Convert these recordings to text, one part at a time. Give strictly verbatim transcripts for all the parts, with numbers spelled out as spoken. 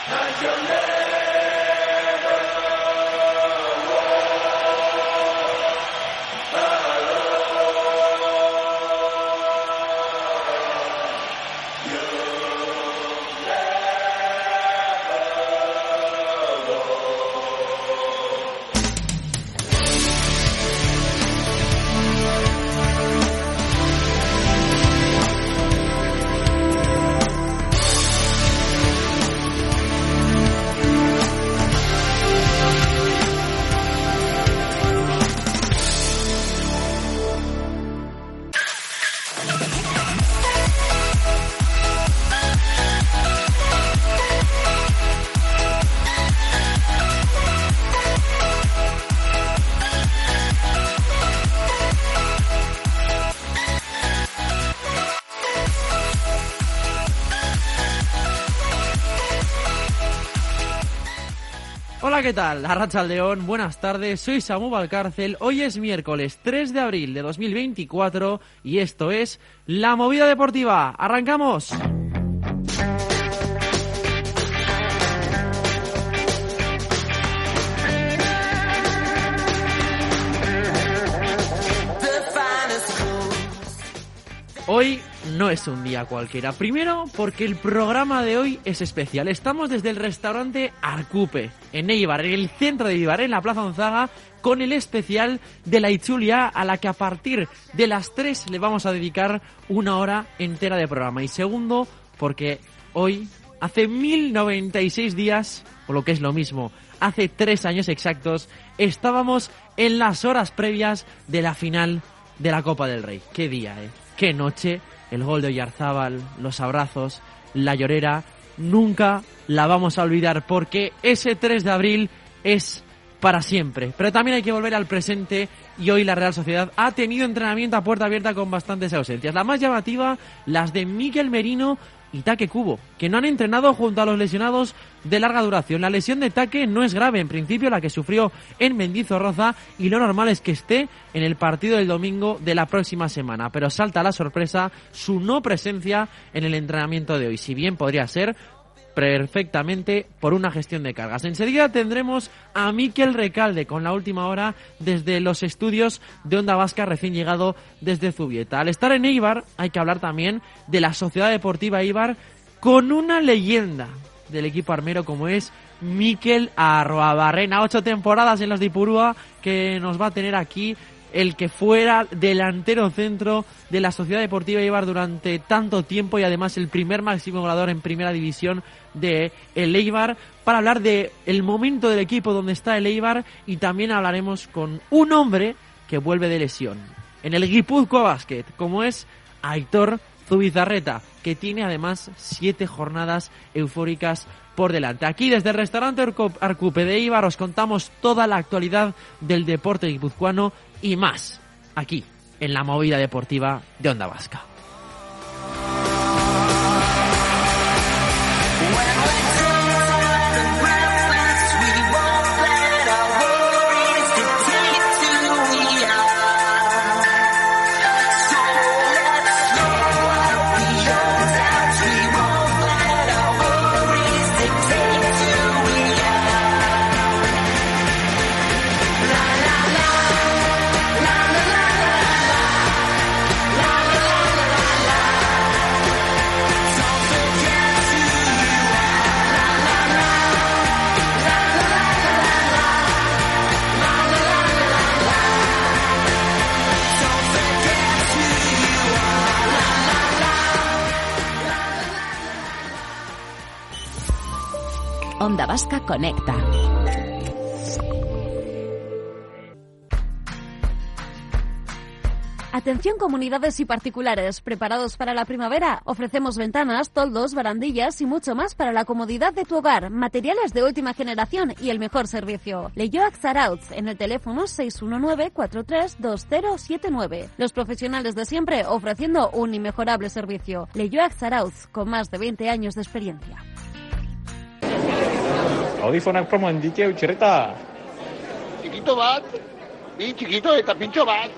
Hola, ¿qué tal? Arratsaldeon, buenas tardes, soy Samu Valcárcel. Hoy es miércoles tres de abril de dos mil veinticuatro y esto es La Movida Deportiva. ¡Arrancamos! Hoy no es un día cualquiera. Primero, porque el programa de hoy es especial. Estamos desde el restaurante Arcupe, en Eibar, en el centro de Eibar, en la Plaza Onzaga, con el especial de la Itzulia, a la que a partir de las tres le vamos a dedicar una hora entera de programa. Y segundo, porque hoy, hace mil noventa y seis días, o lo que es lo mismo, hace tres años exactos, estábamos en las horas previas de la final de la Copa del Rey. ¡Qué día, eh! ¡Qué noche! El gol de Oyarzábal, los abrazos, la llorera, nunca la vamos a olvidar porque ese tres de abril es para siempre. Pero también hay que volver al presente y hoy la Real Sociedad ha tenido entrenamiento a puerta abierta con bastantes ausencias. La más llamativa, las de Mikel Merino y Take Kubo, que no han entrenado junto a los lesionados de larga duración. La lesión de Take no es grave, en principio, la que sufrió en Mendizorroza, y lo normal es que esté en el partido del domingo de la próxima semana, pero salta la sorpresa su no presencia en el entrenamiento de hoy, si bien podría ser perfectamente por una gestión de cargas. Enseguida tendremos a Mikel Recalde con la última hora desde los estudios de Onda Vasca, recién llegado desde Zubieta. Al estar en Eibar hay que hablar también de la Sociedad Deportiva Eibar con una leyenda del equipo armero como es Mikel Arruabarrena. Ocho temporadas en los de Ipurúa que nos va a tener aquí el que fuera delantero centro de la Sociedad Deportiva Eibar durante tanto tiempo y además el primer máximo goleador en primera división de el Eibar, para hablar de el momento del equipo donde está el Eibar, y también hablaremos con un hombre que vuelve de lesión en el Guipúzcoa Basket, como es Aitor Zubizarreta, que tiene además siete jornadas eufóricas por delante. Aquí desde el restaurante Arcupe de Eibar os contamos toda la actualidad del deporte guipuzcoano y más, aquí, en la Movida Deportiva de Onda Vasca. Onda Vasca Conecta. Atención comunidades y particulares, ¿preparados para la primavera? Ofrecemos ventanas, toldos, barandillas y mucho más para la comodidad de tu hogar, materiales de última generación y el mejor servicio. Leyoac Zarautz, en el teléfono seis uno nueve, cuatro tres dos cero siete nueve. Los profesionales de siempre ofreciendo un inmejorable servicio. Leyoac Zarautz, con más de veinte años de experiencia. Audifonak promo handike utxerreta. Txikito bat, bi txikito eta pintxo bat.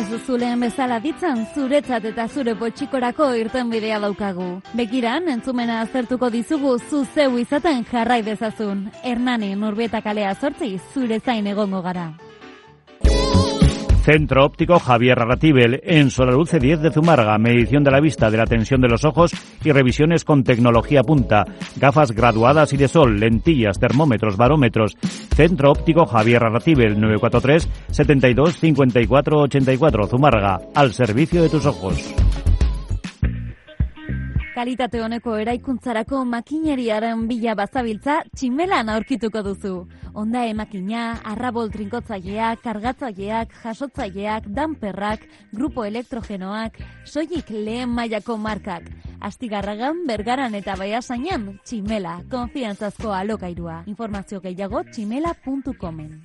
Ez zuleen bezala ditzan, zuretzat eta zure poltsikorako irten bidea daukagu. Begiran, entzumena aztertuko dizugu zu zeu izaten jarrai dezazun. Hernani, Nurbieta kalea zortzi, zure zain egongo gara. Centro Óptico Javier Arratibel, en Solaluz diez de Zumárraga, medición de la vista, de la tensión de los ojos y revisiones con tecnología punta, gafas graduadas y de sol, lentillas, termómetros, barómetros. Centro Óptico Javier Arratibel, nueve cuatro tres, setenta y dos, cincuenta y cuatro, ochenta y cuatro, Zumárraga, al servicio de tus ojos. Kalitate honeko eraikuntzarako makineriaren bila bazabiltza Tximelan aurkituko duzu. Onda emakina, arrabol trinkotzaileak, kargatzaileak, jasotzaileak, danperrak, grupo elektrogenoak, soilik lehen mailako markak. Astigarragan, Bergaran eta Baiasainan, Tximela, konfiantzazko alokairua. Informazio gehiago tximela puntu comen.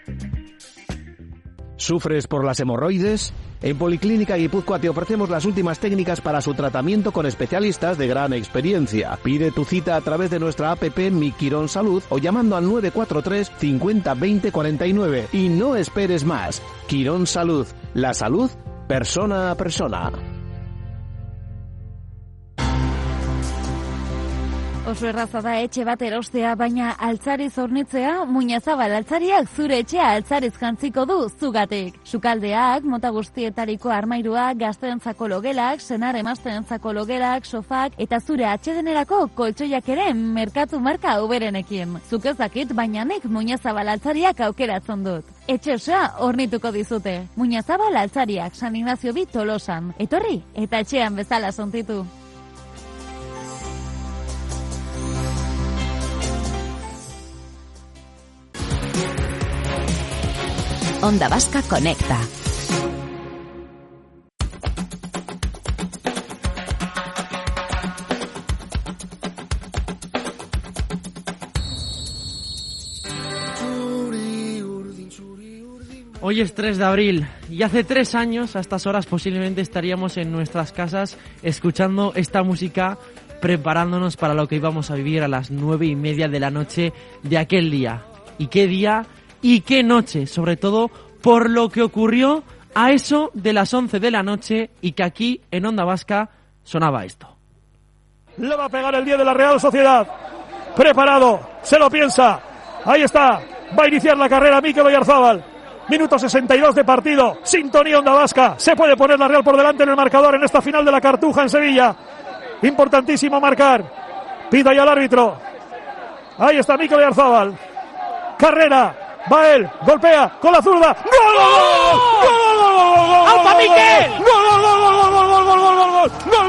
¿Sufres por las hemorroides? En Policlínica Guipúzcoa te ofrecemos las últimas técnicas para su tratamiento con especialistas de gran experiencia. Pide tu cita a través de nuestra app Mi Quirón Salud o llamando al nueve cuatro tres, cincuenta, veinte, cuarenta y nueve. Y no esperes más. Quirón Salud. La salud persona a persona. Oso erraza da etxe bat erostea, baina altzariz hornitzea, Muñazabal altzariak zure etxea altzariz jantziko du zugatik. Sukaldeak, mota guztietariko armairuak, gazteentzako logelak, senar emazteentzako logelak, sofak eta zure atsedenerako koltsoiak ere merkatu marka uberenekin. Zuk ez dakit, baina nik Muñazabal altzariak aukeratzen dut. Etxe osoa hornituko dizute. Muñazabal altzariak, San Ignacio bi Tolosan. Etorri eta etxean bezala sontitu. Onda Vasca Conecta. Hoy es tres de abril y hace tres años, a estas horas posiblemente estaríamos en nuestras casas escuchando esta música, preparándonos para lo que íbamos a vivir a las nueve y media de la noche de aquel día. ¿Y qué día? Y qué noche, sobre todo por lo que ocurrió a eso de las once de la noche y que aquí en Onda Vasca sonaba esto. Le va a pegar el diez de la Real Sociedad. Preparado, se lo piensa. Ahí está, va a iniciar la carrera Mikel Oyarzábal. Minuto sesenta y dos de partido. Sintonía Onda Vasca. Se puede poner la Real por delante en el marcador en esta final de la Cartuja en Sevilla. Importantísimo marcar. Pita ya el árbitro. Ahí está Mikel Oyarzábal. Carrera. Va él, golpea con la zurda. ¡Gol! ¡Alfa Mikel! ¡Gol! ¡Gol! ¡Gol! ¡Gol! ¡Gol! ¡Gol! ¡Gol! ¡Gol!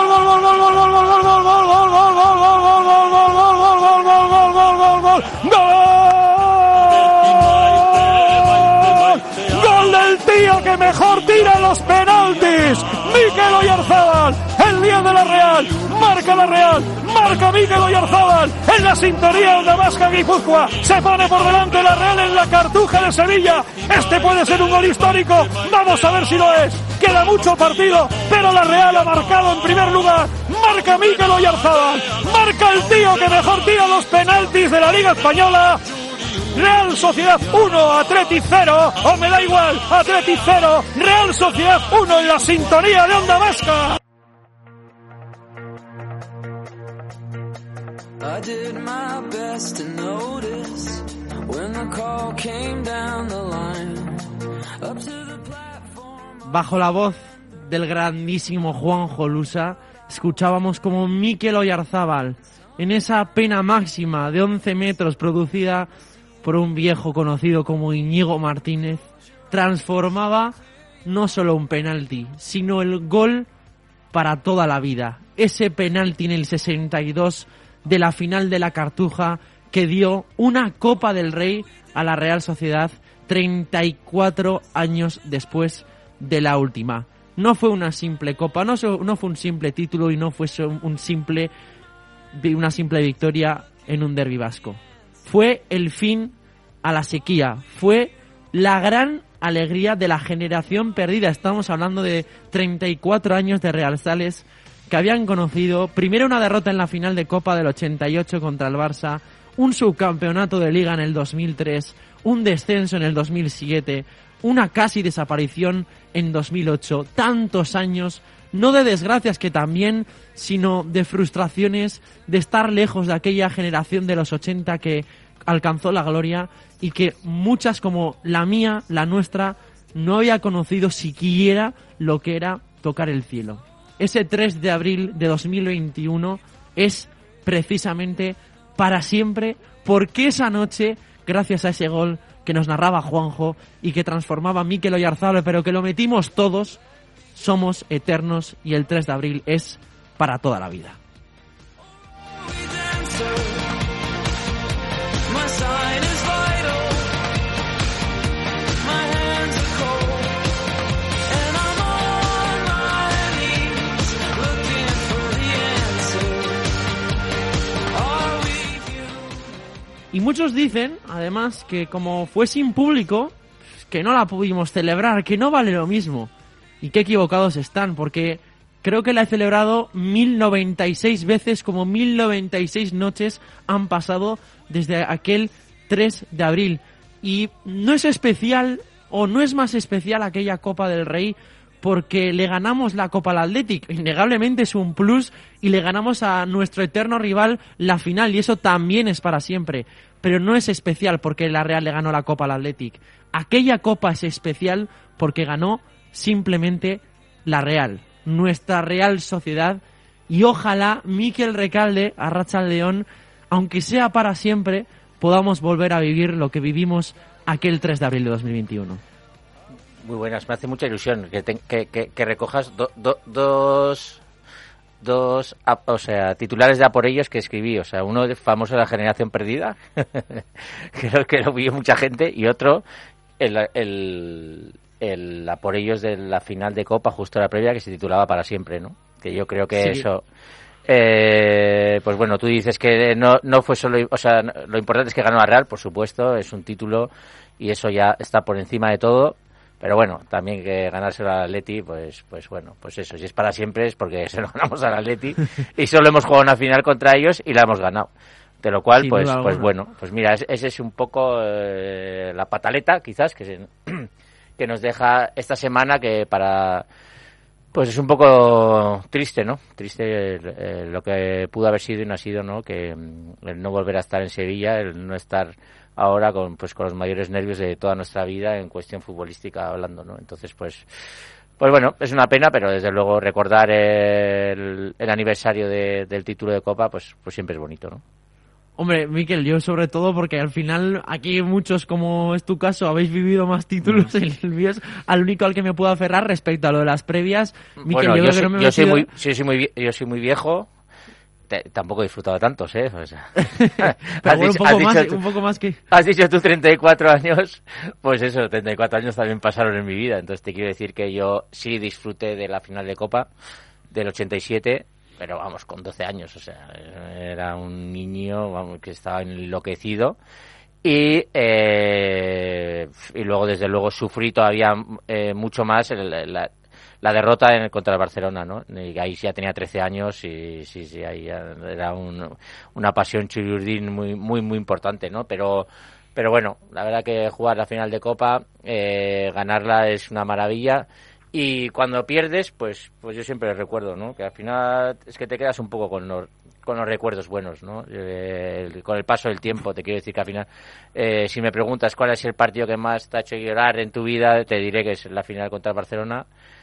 ¡Gol del tío que mejor tira los penaltis! Mikel Oyarzábal, el diez de la Real, marca la Real, marca Mikel Oyarzábal, en la sintonía Onda Vasca Guipúzcoa, se pone por delante la Real en la Cartuja de Sevilla. Este puede ser un gol histórico, vamos a ver si lo es, queda mucho partido, pero la Real ha marcado en primer lugar, marca Mikel Oyarzábal, marca el tío que mejor tira los penaltis de la Liga Española. Real Sociedad uno, Atleti cero, o me da igual, Atleti cero, Real Sociedad uno en la sintonía de Onda Vasca. I did my best to notice when the call came down the line up to the platform. Bajo la voz del grandísimo Juanjo Lusa, escuchábamos como Mikel Oyarzábal, en esa pena máxima de once metros producida por un viejo conocido como Íñigo Martínez, transformaba no solo un penalti, sino el gol para toda la vida. Ese penalti en el sesenta y dos de la final de la Cartuja que dio una Copa del Rey a la Real Sociedad treinta y cuatro años después de la última. No fue una simple copa, no, no fue un simple título y no fue un simple, una simple victoria en un derbi vasco. Fue el fin a la sequía, fue la gran alegría de la generación perdida. Estamos hablando de treinta y cuatro años de realzales que habían conocido primero una derrota en la final de Copa del ochenta y ocho contra el Barça, un subcampeonato de Liga en el dos mil tres, un descenso en el dos mil siete, una casi desaparición en dos mil ocho, tantos años, no de desgracias que también, sino de frustraciones, de estar lejos de aquella generación de los ochenta que alcanzó la gloria y que muchas como la mía, la nuestra, no había conocido siquiera lo que era tocar el cielo. Ese tres de abril de dos mil veintiuno es precisamente para siempre, porque esa noche, gracias a ese gol que nos narraba Juanjo y que transformaba a Mikel Oyarzabal, pero que lo metimos todos, somos eternos y el tres de abril es para toda la vida. Y muchos dicen, además, que como fue sin público, que no la pudimos celebrar, que no vale lo mismo. Y qué equivocados están, porque creo que la he celebrado mil noventa y seis veces, como mil noventa y seis noches han pasado desde aquel tres de abril. Y no es especial, o no es más especial aquella Copa del Rey, porque le ganamos la Copa al Athletic, innegablemente es un plus, y le ganamos a nuestro eterno rival la final, y eso también es para siempre. Pero no es especial porque la Real le ganó la Copa al Athletic. Aquella Copa es especial porque ganó simplemente la Real, nuestra Real Sociedad, y ojalá Mikel Recalde, Arratsaldeon, aunque sea para siempre, podamos volver a vivir lo que vivimos aquel tres de abril de dos mil veintiuno. Muy buenas, me hace mucha ilusión que te, que, que, que recojas do, do, dos dos o sea titulares de a por ellos que escribí, o sea, uno famoso de la generación perdida creo que lo vio mucha gente, y otro el, el, el a por ellos de la final de Copa justo la previa, que se titulaba Para Siempre, ¿no? Que yo creo que sí. Eso eh, pues bueno, tú dices que no no fue solo, o sea, lo importante es que ganó la Real, por supuesto, es un título y eso ya está por encima de todo. Pero bueno, también que ganárselo al Atleti, pues pues bueno, pues eso, si es para siempre es porque se lo ganamos al Atleti y solo hemos jugado una final contra ellos y la hemos ganado. De lo cual, Sin pues pues bueno, pues mira, ese es un poco eh, la pataleta, quizás, que se, que nos deja esta semana, que para... Pues es un poco triste, ¿no? Triste el, el, lo que pudo haber sido y no ha sido, ¿no? Que el no volver a estar en Sevilla, el no estar ahora con pues con los mayores nervios de toda nuestra vida en cuestión futbolística hablando, ¿no? Entonces, pues pues bueno, es una pena, pero desde luego recordar el, el aniversario de, del título de Copa, pues pues siempre es bonito, ¿no? Hombre, Mikel, yo sobre todo porque al final aquí muchos, como es tu caso, habéis vivido más títulos, mm. el mío es al único al que me puedo aferrar respecto a lo de las previas. Mikel, bueno, yo, yo, soy, que no me yo, soy metido... muy, yo, soy muy, yo soy muy viejo, te, tampoco he disfrutado tantos, ¿eh? O sea, Pero bueno, dicho, un, poco más, tú, un poco más que... Has dicho tú treinta y cuatro años, pues eso, treinta y cuatro años también pasaron en mi vida, entonces te quiero decir que yo sí disfruté de la final de Copa del ochenta y siete, pero vamos, con doce años, o sea, era un niño, vamos, que estaba enloquecido. Y eh, y luego, desde luego, sufrí todavía eh, mucho más el, la, la derrota en, contra el Barcelona, ¿no? Y ahí ya tenía trece años y sí, sí, ahí ya era un, una pasión chururdín muy, muy, muy importante, ¿no? Pero, pero bueno, la verdad que jugar la final de Copa, eh, ganarla es una maravilla. Y cuando pierdes, pues pues yo siempre recuerdo, ¿no? Que al final es que te quedas un poco con los, con los recuerdos buenos, ¿no? Eh, el, con el paso del tiempo, te quiero decir que al final, eh, si me preguntas cuál es el partido que más te ha hecho llorar en tu vida, te diré que es la final contra el Barcelona.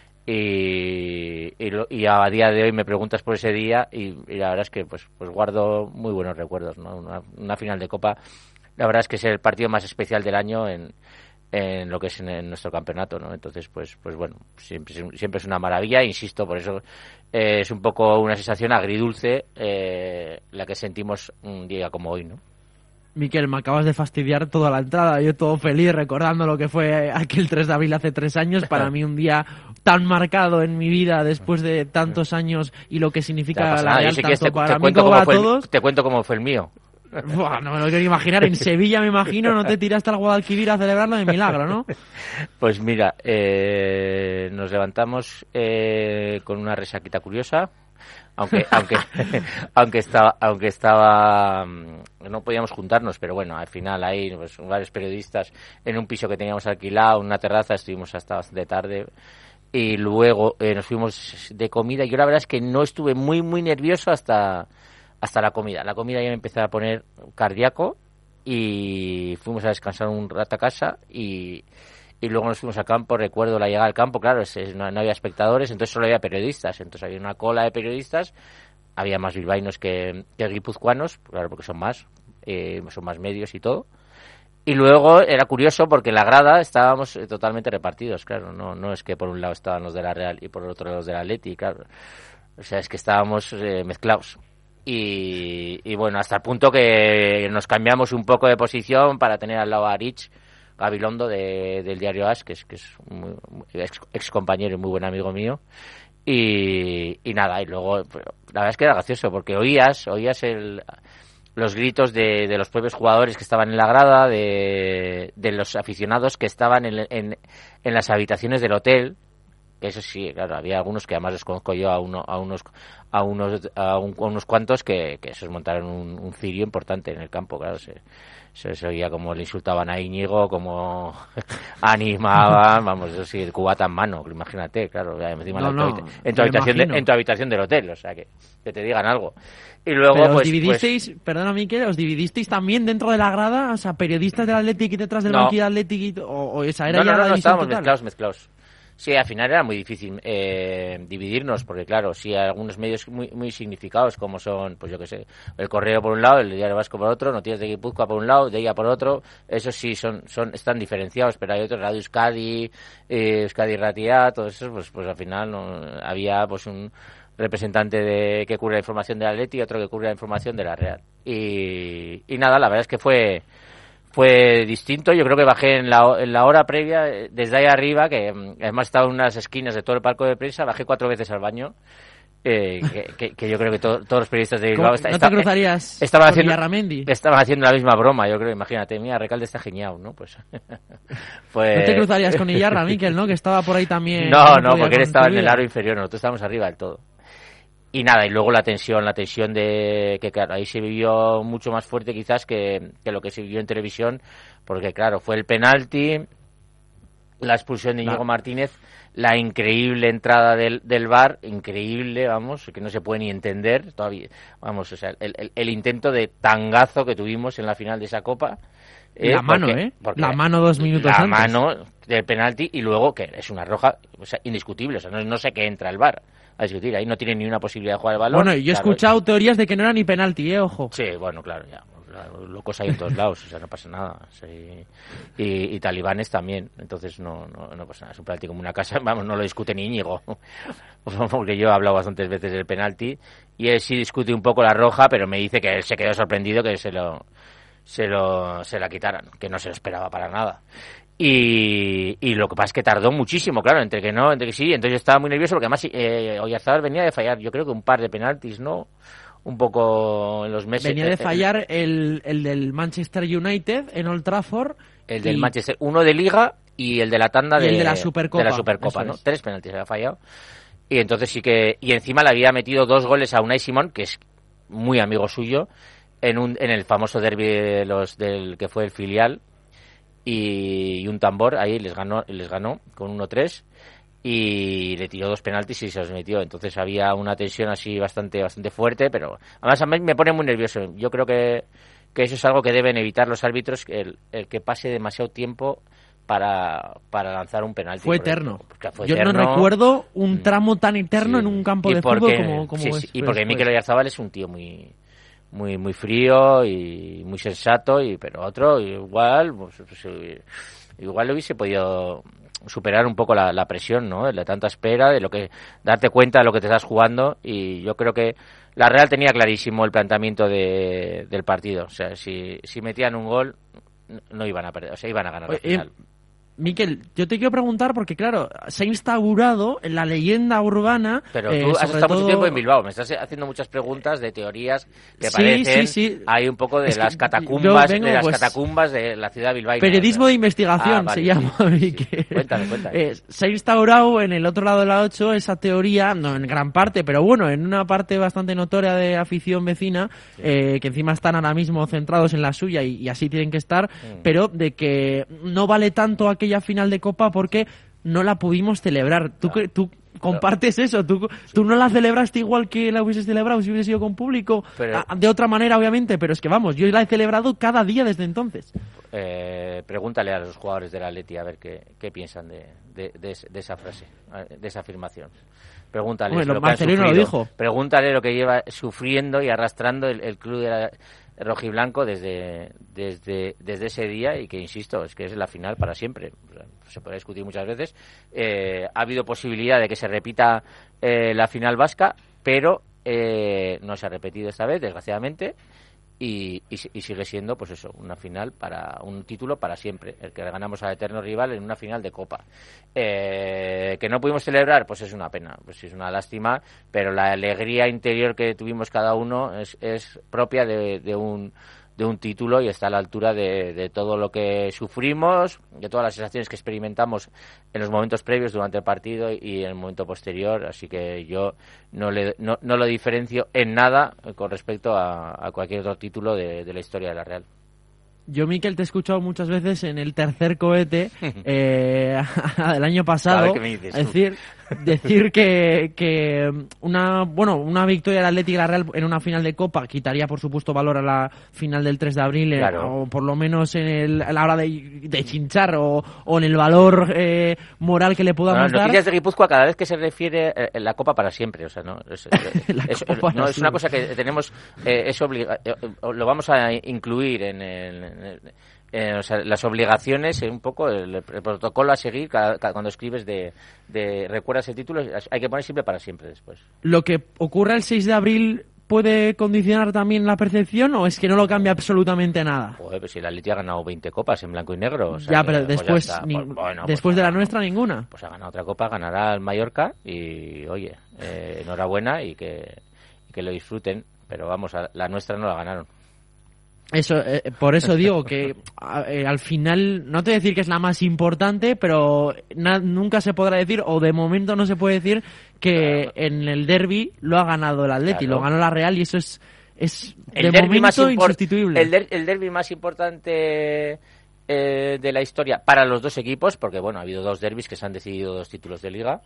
Y, y, lo, y a día de hoy me preguntas por ese día y, y la verdad es que pues pues guardo muy buenos recuerdos, ¿no? Una, una final de Copa, la verdad es que es el partido más especial del año en en lo que es en, en nuestro campeonato, ¿no? Entonces, pues pues bueno, siempre, siempre es una maravilla, insisto, por eso eh, es un poco una sensación agridulce eh, la que sentimos un día como hoy, ¿no? Mikel, me acabas de fastidiar toda la entrada, yo todo feliz recordando lo que fue aquel tres de abril hace tres años, para mí un día tan marcado en mi vida después de tantos años y lo que significa la Real, tanto te, para te mí como para todos. El, te cuento cómo fue el mío. Buah, no me lo quiero imaginar. En Sevilla, me imagino, no te tiraste al Guadalquivir a celebrarlo de milagro, ¿no? Pues mira, eh, nos levantamos eh, con una resaquita curiosa, aunque aunque aunque estaba aunque estaba no podíamos juntarnos, pero bueno, al final ahí pues, varios periodistas en un piso que teníamos alquilado, en una terraza, estuvimos hasta bastante tarde y luego eh, nos fuimos de comida. Yo la verdad es que no estuve muy muy nervioso hasta hasta la comida. La comida ya me empezó a poner cardíaco y fuimos a descansar un rato a casa y y luego nos fuimos al campo. Recuerdo la llegada al campo, claro, es, es, no, no había espectadores, entonces solo había periodistas, entonces había una cola de periodistas, había más bilbaínos que, que guipuzcoanos, claro, porque son más, eh, son más medios y todo. Y luego era curioso porque en la grada estábamos eh, totalmente repartidos, claro, no no es que por un lado estaban los de la Real y por el otro los de la Atleti, claro, o sea, es que estábamos eh, mezclados. Y, y bueno, hasta el punto que nos cambiamos un poco de posición para tener al lado a Rich Gabilondo de, del diario As, que es, que es un ex, ex compañero y muy buen amigo mío. Y, y nada, y luego, la verdad es que era gracioso, porque oías, oías el, los gritos de, de los propios jugadores que estaban en la grada, de, de los aficionados que estaban en, en, en las habitaciones del hotel. Eso sí, claro, había algunos que además les conozco yo a uno, a unos, a unos, a, un, a unos cuantos que, que esos montaron un, un cirio importante en el campo, claro, se, se, se oía como le insultaban a Íñigo, como animaban, vamos, eso sí, el cubata en mano, imagínate, claro, encima no, en, no, tu, en, tu habitación de, en tu habitación del hotel, o sea, que, que te digan algo. Y luego, Pero pues, os dividisteis, pues, perdona Miquel, os dividisteis también dentro de la grada, o sea, periodistas del Athletic y detrás del no. banquillo del Athletic, o, o esa era no, ya no, la no, no, división estábamos total. mezclados, mezclados. Sí, al final era muy difícil eh, dividirnos, porque claro, sí hay algunos medios muy muy significados, como son, pues yo qué sé, el Correo por un lado, el Diario Vasco por otro, Noticias de Guipúzcoa por un lado, de ella por otro, esos sí son son están diferenciados, pero hay otros, Radio Euskadi, eh, Euskadi Ratia, todos esos, pues pues al final no, había pues un representante de que cubre la información de la Atleti y otro que cubre la información de la Real. Y, y nada, la verdad es que fue... Fue distinto, yo creo que bajé en la, en la hora previa, desde ahí arriba, que además estaba en unas esquinas de todo el palco de prensa, bajé cuatro veces al baño, eh, que, que, que yo creo que to, todos los periodistas de Bilbao... ¿No está, te está, cruzarías estaban con haciendo, Illarramendi? Estaban haciendo la misma broma, yo creo, imagínate, mira, Recalde está genial, ¿no? Pues, pues... ¿No te cruzarías con Illarra, Miquel, no? Que estaba por ahí también... No, no, no, porque él estaba en el aro inferior, nosotros estábamos arriba del todo. Y nada, y luego la tensión, la tensión de que claro, ahí se vivió mucho más fuerte quizás que, que lo que se vivió en televisión, porque claro, fue el penalti, la expulsión de Íñigo Martínez, la increíble entrada del, del V A R, increíble, vamos, que no se puede ni entender todavía, vamos, o sea, el, el, el intento de tangazo que tuvimos en la final de esa Copa. Eh, la mano, porque, ¿eh? Porque la mano dos minutos la antes. La mano del penalti y luego que es una roja, o sea, indiscutible, o sea, no, no sé qué entra el V A R a discutir, ahí no tiene ni una posibilidad de jugar el balón. Bueno, yo he claro, escuchado teorías de que no era ni penalti, eh, ojo. Sí, bueno, claro, ya, claro, locos hay en todos lados, o sea, no pasa nada. Sí. Y, y talibanes también, entonces no, no, no pasa nada, es un penalti como una casa, vamos, no lo discute ni Íñigo, porque yo he hablado bastantes veces del penalti, y él sí discute un poco la roja, pero me dice que él se quedó sorprendido que se lo, se lo, se la quitaran, que no se lo esperaba para nada. Y, y lo que pasa es que tardó muchísimo, claro, entre que no, entre que sí, entonces yo estaba muy nervioso porque además eh, Oyarzábal venía de fallar, yo creo que un par de penaltis, ¿no? Un poco en los meses. Venía de fallar el, el del Manchester United en Old Trafford. El del y... Manchester, uno de Liga y el de la tanda de, el de la Supercopa. De la Supercopa, ¿no? Es. Tres penaltis había fallado. Y entonces sí que, y encima le había metido dos goles a Unai Simón, que es muy amigo suyo, en un, en el famoso derbi de los del que fue el filial. Y un tambor ahí les ganó les ganó con uno tres y le tiró dos penaltis y se los metió, entonces había una tensión así bastante bastante fuerte, pero además a mí me pone muy nervioso. Yo creo que, que eso es algo que deben evitar los árbitros, el, el que pase demasiado tiempo para, para lanzar un penalti. Fue eterno. Fue Yo eterno. no recuerdo un tramo tan eterno sí. en un campo y de porque, fútbol como, como sí, es. Sí, y porque Mikel Oyarzábal es un tío muy muy muy frío y muy sensato, y pero otro igual pues, pues, igual le hubiese podido superar un poco la, la presión, ¿no? De la tanta espera, de lo que darte cuenta de lo que te estás jugando, y yo creo que la Real tenía clarísimo el planteamiento de, del partido, o sea, si, si metían un gol no iban a perder, o sea, iban a ganar al final. Miquel, yo te quiero preguntar porque, claro, se ha instaurado en la leyenda urbana... Pero eh, tú has estado todo... mucho tiempo en Bilbao, me estás haciendo muchas preguntas de teorías que sí, parecen... Sí, sí, hay un poco de es las catacumbas de las pues, catacumbas de la ciudad bilbaína. Periodismo o sea. de investigación ah, vale, se llama, sí, Miquel. Sí. Cuéntame, cuéntame. Eh, se ha instaurado en el otro lado de la ocho esa teoría, no en gran parte, pero bueno, en una parte bastante notoria de afición vecina, sí. eh, que encima están ahora mismo centrados en la suya y, y así tienen que estar, mm. pero de que no vale tanto aquella final de Copa porque no la pudimos celebrar. ¿Tú, no. tú compartes eso? ¿Tú, sí. ¿Tú no la celebraste igual que la hubieses celebrado si hubiese sido con público? Pero, a, de otra manera, obviamente, pero es que vamos, yo la he celebrado cada día desde entonces. Eh, pregúntale a los jugadores del Atleti a ver qué, qué piensan de, de, de, de esa frase, de esa afirmación. Pregúntale bueno, lo que han sufrido. Lo dijo. Pregúntale lo que lleva sufriendo y arrastrando el, el club de la, rojiblanco desde, desde, desde ese día y que, insisto, es que es la final para siempre. Se puede discutir muchas veces. Eh, ha habido posibilidad de que se repita eh, la final vasca, pero eh, no se ha repetido esta vez, desgraciadamente. Y, y, y sigue siendo, pues eso, una final para un título para siempre, el que le ganamos al eterno rival en una final de Copa. Eh, que no pudimos celebrar, pues es una pena, pues es una lástima, pero la alegría interior que tuvimos cada uno es, es propia de, de un de un título y está a la altura de, de todo lo que sufrimos, de todas las sensaciones que experimentamos en los momentos previos durante el partido y en el momento posterior, así que yo no le no, no lo diferencio en nada con respecto a, a cualquier otro título de, de la historia de la Real. Yo, Miquel, te he escuchado muchas veces en el tercer cohete eh, del año pasado dices, decir decir que, que una bueno una victoria del Athletic y la Real en una final de Copa quitaría, por supuesto, valor a la final del tres de abril, claro. eh, o por lo menos en el, a la hora de, de chinchar o, o en el valor eh, moral que le podamos bueno, dar. Noticias de Guipúzcoa cada vez que se refiere eh, la Copa para siempre, o sea, no es, es, es, no, es una cosa que tenemos, eh, es obliga, eh, lo vamos a incluir en el Eh, o sea, las obligaciones, eh, un poco el, el protocolo a seguir cada, cada, cuando escribes de, de recuerdas el título, hay que poner siempre para siempre después. ¿Lo que ocurre el seis de abril puede condicionar también la percepción o es que no lo cambia absolutamente nada? Joder, pues si el Atleti ha ganado veinte copas en blanco y negro. O sea, ya, que, pero después, pues ni, pues, bueno, después pues de la ganado, nuestra ninguna. Pues ha ganado otra copa, ganará el Mallorca y, oye, eh, enhorabuena y que, y que lo disfruten, pero vamos, a, la nuestra no la ganaron. Eso, eh, por eso digo que eh, al final, no te voy a decir que es la más importante, pero na, nunca se podrá decir, o de momento no se puede decir, que claro. en el derbi lo ha ganado el Atleti, claro. lo ganó la Real y eso es, es el de momento más impor- insustituible. El, der- el derbi más importante eh, de la historia para los dos equipos, porque bueno, ha habido dos derbis que se han decidido dos títulos de Liga.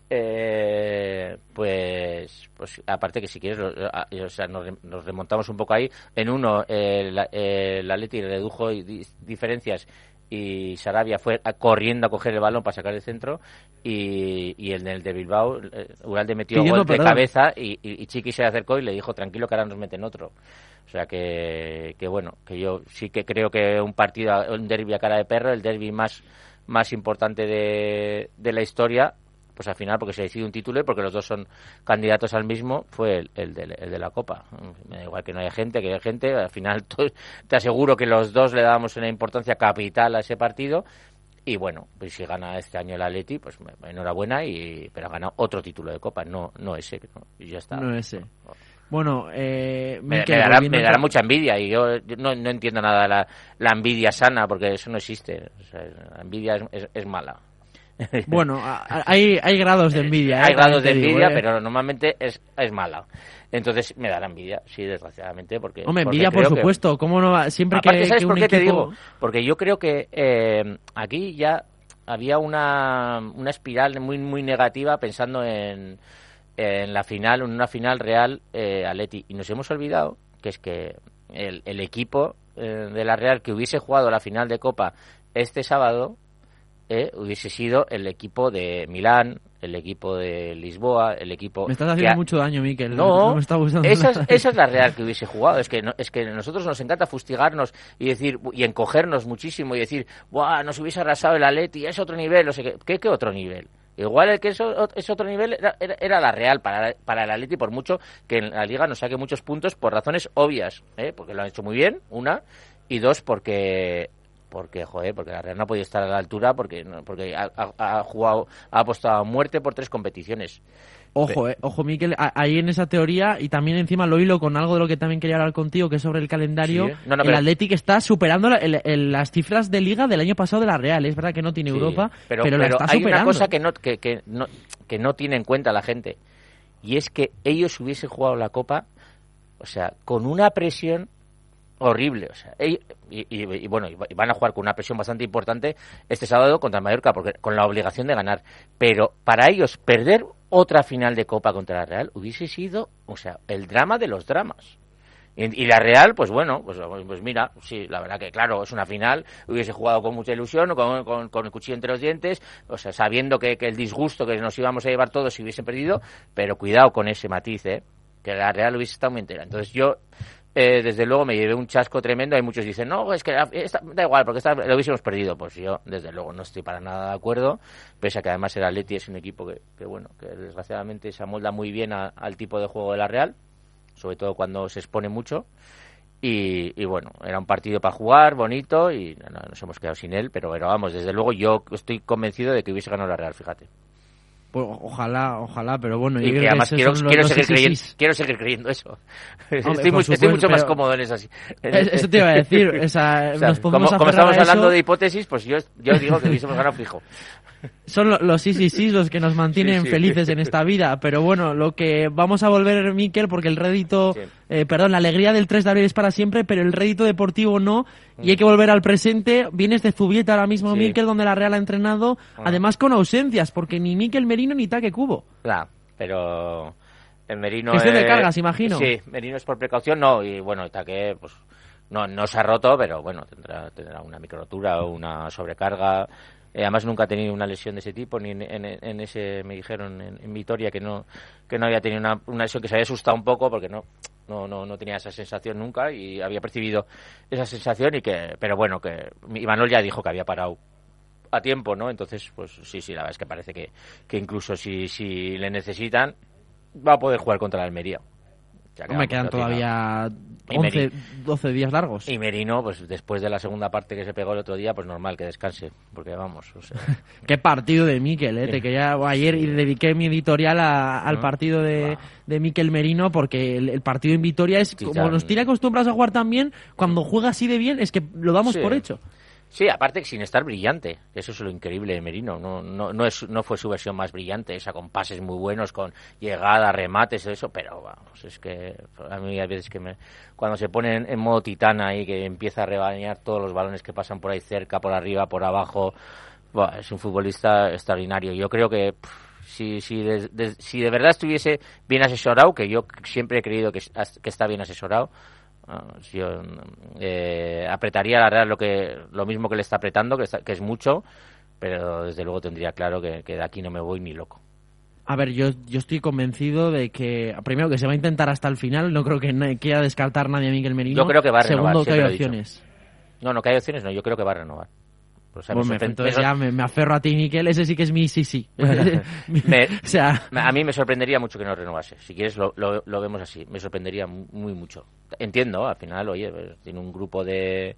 Eh, pues pues aparte que si quieres o sea, nos, nos remontamos un poco ahí en uno eh, la, eh, el Atleti redujo di- diferencias y Sarabia fue a, corriendo a coger el balón para sacar el centro y, y el del de Bilbao eh, Uralde metió Pidiendo gol de perdón. cabeza y, y, y Chiqui se acercó y le dijo tranquilo que ahora nos meten otro, o sea que, que bueno, que yo sí que creo que un partido, un derbi a cara de perro, el derbi más, más importante de, de la historia, pues al final, porque se decide un título y porque los dos son candidatos al mismo, fue el, el, de, el de la Copa. Me da igual que no haya gente, que haya gente, al final to- te aseguro que los dos le damos una importancia capital a ese partido y bueno, pues si gana este año el Atleti, pues enhorabuena, y pero ha ganado otro título de Copa, no no ese, no, y ya está. No ese. Bueno, eh, me, Miquel, me, dará, me dará con... mucha envidia y yo, yo no, no entiendo nada de la, la envidia sana, porque eso no existe. O sea, la envidia es, es, es mala. Bueno, hay, hay grados de envidia. Hay ¿eh? grados de envidia, digo, ¿eh? pero normalmente es, es mala. Entonces me da la envidia, sí, desgraciadamente. Porque, Hombre, porque envidia por que... supuesto. ¿Cómo no va? Siempre Aparte, que, ¿sabes que por un qué equipo... te digo? Porque yo creo que eh, aquí ya había una, una espiral muy muy negativa pensando en, en la final, en una final real eh, Atleti. Y nos hemos olvidado que es que el, el equipo eh, de la Real que hubiese jugado la final de Copa este sábado Eh, hubiese sido el equipo de Milán, el equipo de Lisboa, el equipo... Me estás haciendo que... mucho daño, Miquel. No, no me está gustando esa, es, nada. esa es la Real que hubiese jugado. Es que no, es que a nosotros nos encanta fustigarnos y decir y encogernos muchísimo y decir, ¡buah, nos hubiese arrasado el Atleti, es otro nivel! No sé qué, ¿qué, qué otro nivel? Igual el que eso es otro nivel era, era, era la Real para, para el Atleti, por mucho que en la Liga nos saque muchos puntos por razones obvias, ¿eh? Porque lo han hecho muy bien, una, y dos, porque... porque joder, porque la Real no ha podido estar a la altura porque porque ha, ha, ha jugado, ha apostado a muerte por tres competiciones. Ojo, eh, ojo, Mikel, ahí en esa teoría, y también encima lo hilo con algo de lo que también quería hablar contigo, que es sobre el calendario. Sí, no, no, el pero... Athletic está superando la, el, el, las cifras de Liga del año pasado de la Real. Es verdad que no tiene sí, Europa, pero, pero, pero la está hay superando. Hay una cosa que no, que, que, no, que no tiene en cuenta la gente, y es que ellos hubiesen jugado la Copa, o sea, con una presión horrible, o sea, ellos, y, y, y bueno, y van a jugar con una presión bastante importante este sábado contra el Mallorca, porque con la obligación de ganar, pero para ellos perder otra final de Copa contra la Real hubiese sido, o sea, el drama de los dramas. Y, y la Real, pues bueno, pues, pues mira, sí, la verdad que claro, es una final, hubiese jugado con mucha ilusión, con, con, con el cuchillo entre los dientes, o sea, sabiendo que, que el disgusto que nos íbamos a llevar todos si hubiesen perdido, pero cuidado con ese matiz, ¿eh? Que la Real hubiese estado muy entera. Entonces yo... Eh, desde luego me llevé un chasco tremendo. Hay muchos que dicen, no, es que esta, da igual, porque esta, lo hubiésemos perdido. Pues yo, desde luego, no estoy para nada de acuerdo, pese a que además el Atleti es un equipo que, que bueno, que desgraciadamente se amolda muy bien a, al tipo de juego de la Real, sobre todo cuando se expone mucho. Y, y bueno, era un partido para jugar, bonito, y no, nos hemos quedado sin él, pero, pero vamos, desde luego yo estoy convencido de que hubiese ganado la Real, fíjate. Pues ojalá, ojalá, pero bueno... Y yo que creo además que quiero, son quiero, los, seguir los creyendo, sí, sí. quiero seguir creyendo eso. Hombre, estoy, muy, supuesto, estoy mucho más pero... cómodo en eso así. Eso te iba a decir. O sea, o sea, nos como, como estamos hablando de hipótesis, pues yo, yo digo que hubiésemos ganado fijo. Son lo, los sí, sí, sí los que nos mantienen sí, sí. felices en esta vida. Pero bueno, lo que vamos a volver, Mikel, porque el rédito, sí. eh, perdón, la alegría del tres de abril es para siempre, pero el rédito deportivo no, mm. y hay que volver al presente. Vienes de Zubieta ahora mismo, sí. Mikel, donde la Real ha entrenado, ah. además con ausencias, porque ni Mikel Merino ni Taque Cubo. Claro, pero el Merino Gestión es... de cargas, imagino. Sí, Merino es por precaución, no, y bueno, Taque, pues no, no se ha roto, pero bueno, tendrá, tendrá una microtura o una sobrecarga. Eh, además nunca ha tenido una lesión de ese tipo, ni en, en, en ese me dijeron en, en Vitoria que no que no había tenido una, una lesión, que se había asustado un poco porque no no no no tenía esa sensación nunca y había percibido esa sensación y que pero bueno, que Imanol ya dijo que había parado a tiempo, ¿no? Entonces, pues sí, sí, la verdad es que parece que, que incluso si, si le necesitan va a poder jugar contra la Almería. Me quedan todavía once, doce días largos. Y Merino, pues después de la segunda parte que se pegó el otro día, pues normal que descanse, porque vamos, o sea... Qué partido de Mikel, ¿eh? Te quería, ayer y dediqué mi editorial a, al partido de, de Mikel Merino, porque el, el partido en Vitoria es, sí, como ya... nos tiene acostumbrados a jugar tan bien, cuando juega así de bien, es que lo damos sí. por hecho. Sí, aparte sin estar brillante, eso es lo increíble de Merino, no no no es no fue su versión más brillante, esa con pases muy buenos, con llegada, remates, eso, pero vamos, es que a mí hay veces que me, cuando se pone en, en modo titán ahí, que empieza a rebañar todos los balones que pasan por ahí cerca, por arriba, por abajo, bueno, es un futbolista extraordinario. Yo creo que pff, si si de, de, si de verdad estuviese bien asesorado, que yo siempre he creído que, que está bien asesorado, yo eh, apretaría a la Real lo que lo mismo que le está apretando, que, está, que es mucho, pero desde luego tendría claro que, que de aquí no me voy ni loco. A ver, yo yo estoy convencido de que, primero, que se va a intentar hasta el final, no creo que na- quiera descartar nadie a Mikel Merino. Yo creo que va a renovar. Segundo, que hay opciones. No, no, que hay opciones, no, yo creo que va a renovar. O sea, bueno, me, sorpre- entonces ya me, me aferro a ti, Mikel, ese sí que es mi sí, sí. me, o sea... A mí me sorprendería mucho que no renovase. Si quieres lo, lo, lo vemos así, me sorprendería muy mucho. Entiendo, al final, oye, tiene un grupo de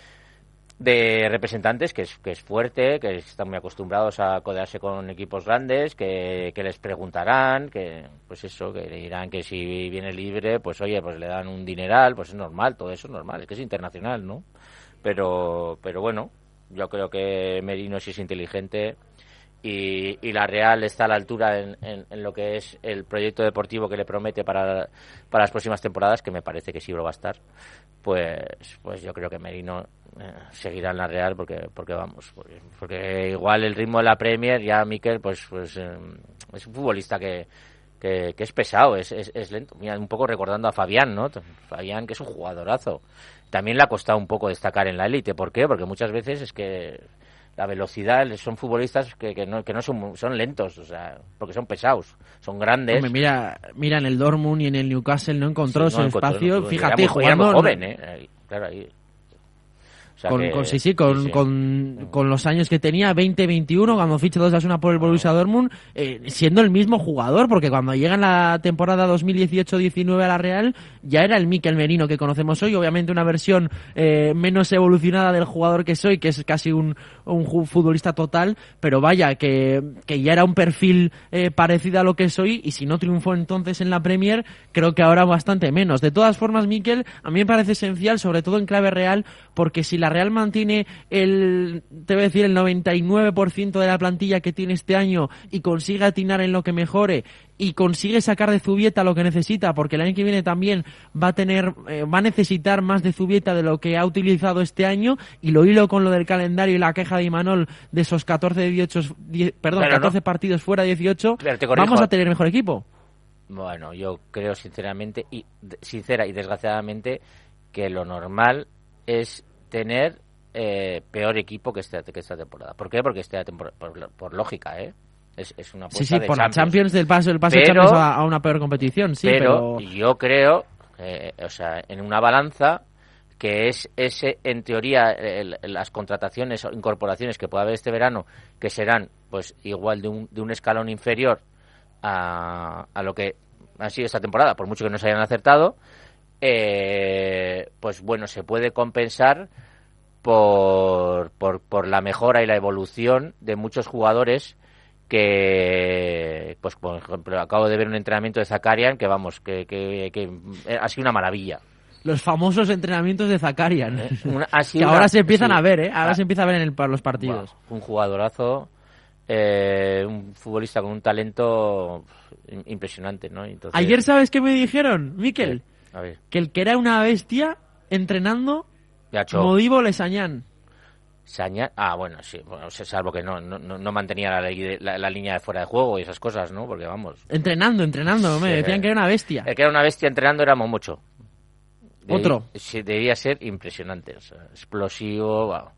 de representantes que es que es fuerte, que están muy acostumbrados a codearse con equipos grandes, que, que les preguntarán, que pues eso, que le dirán que si viene libre, pues oye, pues le dan un dineral, pues es normal, todo eso es normal, es que es internacional, ¿no? Pero pero bueno, yo creo que Merino sí es inteligente y, y la Real está a la altura en, en, en lo que es el proyecto deportivo que le promete para, para las próximas temporadas, que me parece que sí lo va a estar. Pues pues yo creo que Merino eh, seguirá en la Real porque porque vamos, porque, porque igual el ritmo de la Premier, ya Mikel pues pues eh, es un futbolista que que, que es pesado, es, es, es lento. Mira, un poco recordando a Fabián, ¿no? Fabián, que es un jugadorazo. También le ha costado un poco destacar en la élite. ¿Por qué? Porque muchas veces es que la velocidad, son futbolistas que, que no que no son son lentos, o sea, porque son pesados, son grandes. Hombre, mira, mira en el Dortmund y en el Newcastle no encontró sí, no su encontró, espacio. No, Fíjate, era muy, jugando... era muy joven, ¿eh? Claro, ahí... O sea con, que, con, sí, sí, con, sí, sí. Con, con los años que tenía, veinte veintiuno, cuando ficha dos Osasuna por el Borussia Dortmund, eh, siendo el mismo jugador, porque cuando llega en la temporada dos mil dieciocho diecinueve a la Real, ya era el Mikel Merino que conocemos hoy, obviamente una versión eh, menos evolucionada del jugador que soy, que es casi un, un futbolista total, pero vaya, que, que ya era un perfil eh, parecido a lo que soy, y si no triunfó entonces en la Premier, creo que ahora bastante menos. De todas formas, Mikel, a mí me parece esencial, sobre todo en clave Real, porque si la Real mantiene el, te voy a decir, el noventa y nueve por ciento de la plantilla que tiene este año y consigue atinar en lo que mejore y consigue sacar de Zubieta lo que necesita, porque el año que viene también va a tener, eh, va a necesitar más de Zubieta de lo que ha utilizado este año, y lo hilo con lo del calendario y la queja de Imanol de esos catorce, dieciocho, diez, perdón, Pero catorce no. partidos fuera de dieciocho, corrijo. vamos a tener mejor equipo. Bueno, yo creo sinceramente y sincera y desgraciadamente que lo normal es tener eh, peor equipo que esta, que esta temporada. ¿Por qué? Porque esta temporada, por, por lógica, ¿eh? Es, es una apuesta Sí, sí, de por Champions. la Champions, del paso, el paso pero, de Champions a, a una peor competición, sí, pero, pero... yo creo, eh, o sea, en una balanza que es ese, en teoría, el, las contrataciones o incorporaciones que pueda haber este verano, que serán, pues, igual de un, de un escalón inferior a, a lo que ha sido esta temporada, por mucho que no se hayan acertado, eh, pues bueno, se puede compensar por, por, por la mejora y la evolución de muchos jugadores que, pues por ejemplo, acabo de ver un entrenamiento de Zakarian que vamos, que, que, que ha sido una maravilla. Los famosos entrenamientos de Zakarian, ¿Eh? Una, que ahora una, se empiezan sí, a ver, ¿eh? Ahora a, se empieza a ver en el, para los partidos. Wow, un jugadorazo, eh, un futbolista con un talento impresionante, ¿no? Entonces, ayer, ¿sabes qué me dijeron, Mikel? Sí, a ver. Que el que era una bestia entrenando, Modibo Lesañán. Saña, ah, bueno, sí, bueno, salvo que no, no, no mantenía la, la, la línea de fuera de juego y esas cosas, ¿no? Porque vamos. Entrenando, entrenando, me sí, decían que era una bestia. El que era una bestia entrenando era Momocho. Debí, Otro. Sí, debía ser impresionante, o sea, explosivo, wow,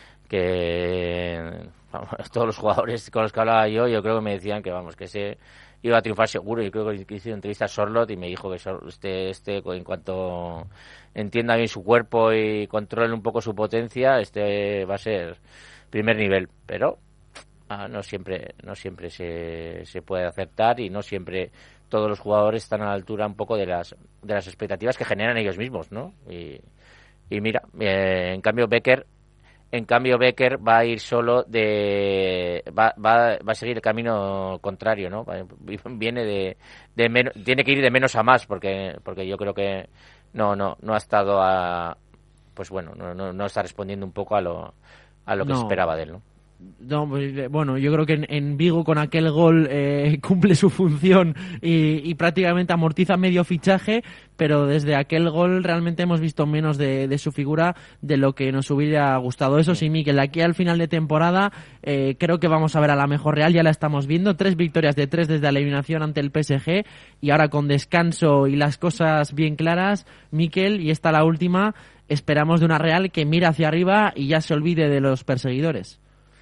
que vamos, todos los jugadores con los que hablaba yo, yo creo que me decían que vamos, que ese iba a triunfar seguro. Yo creo que hice una entrevista a Sorlot y me dijo que este, este en cuanto entienda bien su cuerpo y controle un poco su potencia, este va a ser primer nivel, pero ah, no siempre no siempre se, se puede acertar y no siempre todos los jugadores están a la altura un poco de las de las expectativas que generan ellos mismos, ¿no? Y, y mira, eh, en cambio Becker En cambio, Becker va a ir solo de... Va, va, va a seguir el camino contrario, ¿no? Viene de... de menos, tiene que ir de menos a más, porque porque yo creo que no no no ha estado a... Pues bueno, no no, no está respondiendo un poco a lo a lo que no. se esperaba de él, ¿no? No, bueno, yo creo que en, en Vigo con aquel gol eh, cumple su función y, y prácticamente amortiza medio fichaje, pero desde aquel gol realmente hemos visto menos de, de su figura de lo que nos hubiera gustado. Eso sí, Mikel, aquí al final de temporada eh, creo que vamos a ver a la mejor Real, ya la estamos viendo, tres victorias de tres desde la eliminación ante el P S G y ahora con descanso y las cosas bien claras, Mikel, y esta la última, esperamos de una Real que mira hacia arriba y ya se olvide de los perseguidores.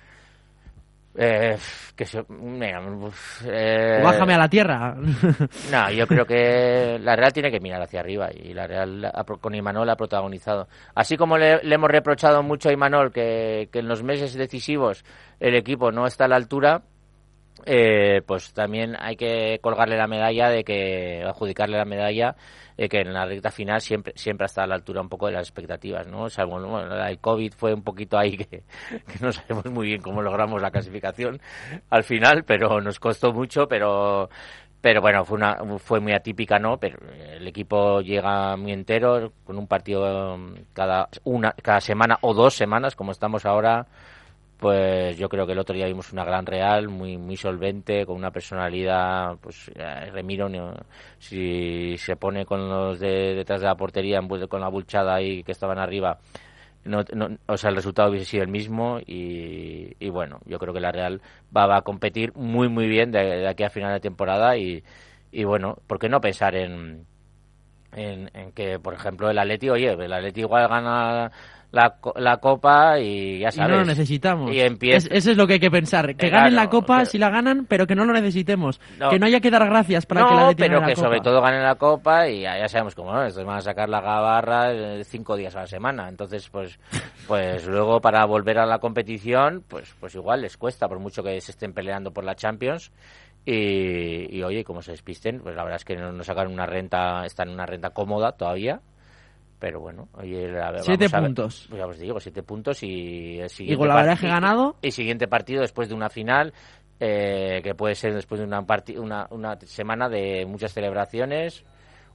Eh, que se, eh, Bájame a la tierra. No, yo creo que la Real tiene que mirar hacia arriba y la Real ha, con Imanol ha protagonizado. Así como le, le hemos reprochado mucho a Imanol que, que en los meses decisivos el equipo no está a la altura, eh, pues también hay que colgarle la medalla de que, adjudicarle la medalla de que en la recta final siempre siempre está a la altura un poco de las expectativas, ¿no? Salvo, bueno, el COVID fue un poquito ahí que, que no sabemos muy bien cómo logramos la clasificación al final, pero nos costó mucho, pero pero bueno, fue una fue muy atípica, ¿no? Pero el equipo llega muy entero con un partido cada una cada semana o dos semanas, como estamos ahora. Pues yo creo que el otro día vimos una gran Real, muy muy solvente, con una personalidad, pues eh, Remiro, no, si se pone con los de detrás de la portería, en vez de con la bulchada ahí que estaban arriba, no, no, o sea, el resultado hubiese sido el mismo y, y bueno, yo creo que la Real va, va a competir muy muy bien de, de aquí a final de temporada y, y bueno, ¿por qué no pensar en, en, en que, por ejemplo, el Atleti, oye, el Atleti igual gana la, la Copa y ya sabes. Y no lo necesitamos. Y empieza... es, eso es lo que hay que pensar. Que claro, ganen la Copa pero... si la ganan, pero que no lo necesitemos. No. Que no haya que dar gracias para no, que la Atleti pero gane que la Copa. sobre todo ganen la Copa y ya, ya sabemos cómo, ¿no? Estos van a sacar la gabarra eh, cinco días a la semana. Entonces, pues pues luego para volver a la competición, pues pues igual les cuesta, por mucho que se estén peleando por la Champions. Y, y oye, como se despisten, pues la verdad es que no, no sacan una renta, están en una renta cómoda todavía. Pero bueno, oye, a ver, siete vamos a puntos. Ver, pues ya os digo, siete puntos y el y siguiente con la verdad que ganado. Y siguiente partido después de una final, eh, que puede ser después de una, parti- una una semana de muchas celebraciones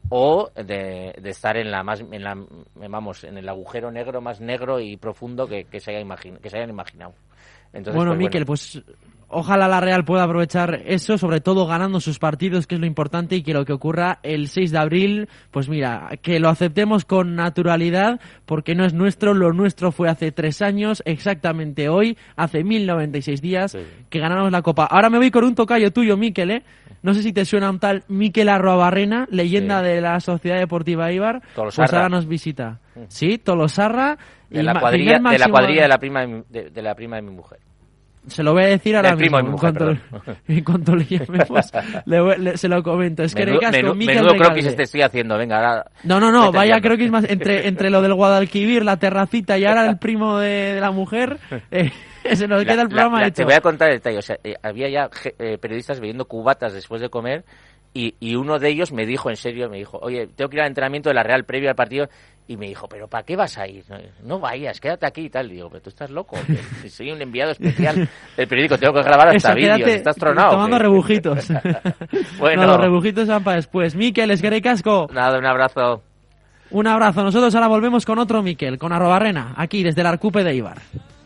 o de, de estar en la más, en la, vamos, en el agujero negro más negro y profundo que, que se haya imagin- que se hayan imaginado. Entonces, bueno, pues, Mikel, bueno. pues ojalá la Real pueda aprovechar eso, sobre todo ganando sus partidos, que es lo importante, y que lo que ocurra el seis de abril, pues mira, que lo aceptemos con naturalidad, porque no es nuestro, lo nuestro fue hace tres años, exactamente hoy, hace mil noventa y seis días, sí. que ganamos la Copa. Ahora me voy con un tocayo tuyo, Mikel, ¿eh? No sé si te suena un tal Mikel Arruabarrena, leyenda sí. de la Sociedad Deportiva Eibar, Tolosarra. Pues ahora nos visita. Mm. Sí, Tolosarra. De la cuadrilla, de la cuadrilla de la prima de mi, de, de la prima de mi mujer. Se lo voy a decir ahora mismo. En cuanto, en cuanto le llamemos, le, le, se lo comento. Es que menudo, Recasco, menú, menudo croquis te estoy haciendo, venga. Ahora, no, no, no, vaya croquis más. Entre, entre lo del Guadalquivir, la terracita y ahora el primo de, de la mujer, eh, se nos queda la, el programa la, la, hecho. Te voy a contar el detalle. O sea, eh, había ya eh, periodistas bebiendo cubatas después de comer y, y uno de ellos me dijo, en serio, me dijo, oye, tengo que ir al entrenamiento de la Real previo al partido. Y me dijo, ¿pero para qué vas a ir? No, no vayas, quédate aquí y tal. Y digo, pero tú estás loco. Que soy un enviado especial del periódico, tengo que grabar hasta vídeos. Estás tronado. Tomando ¿qué? rebujitos. Bueno. No, los rebujitos van para después. Mikel, es que casco. Nada, un abrazo. Un abrazo. Nosotros ahora volvemos con otro Mikel, con Arruabarrena, aquí desde el Arcupe de Eibar.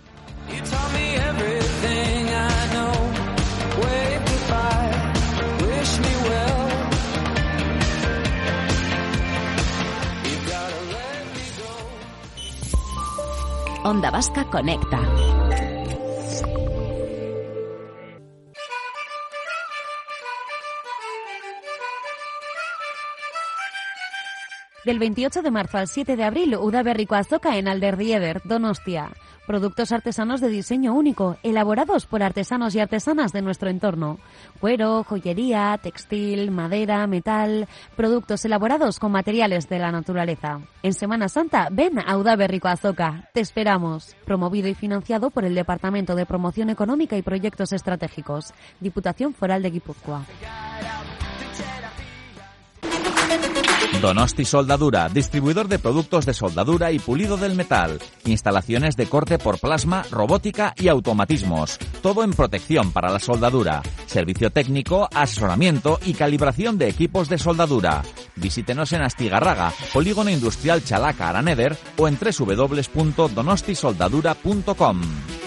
Onda Vasca Conecta. Del veintiocho de marzo al siete de abril, Udaberriko Azoka en Alderdieder, Donostia. Productos artesanos de diseño único, elaborados por artesanos y artesanas de nuestro entorno. Cuero, joyería, textil, madera, metal, productos elaborados con materiales de la naturaleza. En Semana Santa, ven a Udaberriko Azoka. Te esperamos. Promovido y financiado por el Departamento de Promoción Económica y Proyectos Estratégicos. Diputación Foral de Guipúzcoa. Donosti Soldadura, distribuidor de productos de soldadura y pulido del metal. Instalaciones de corte por plasma, robótica y automatismos. Todo en protección para la soldadura. Servicio técnico, asesoramiento y calibración de equipos de soldadura. Visítenos en Astigarraga, Polígono Industrial Chalaca Araneder o en doble u doble u doble u punto donosti soldadura punto com.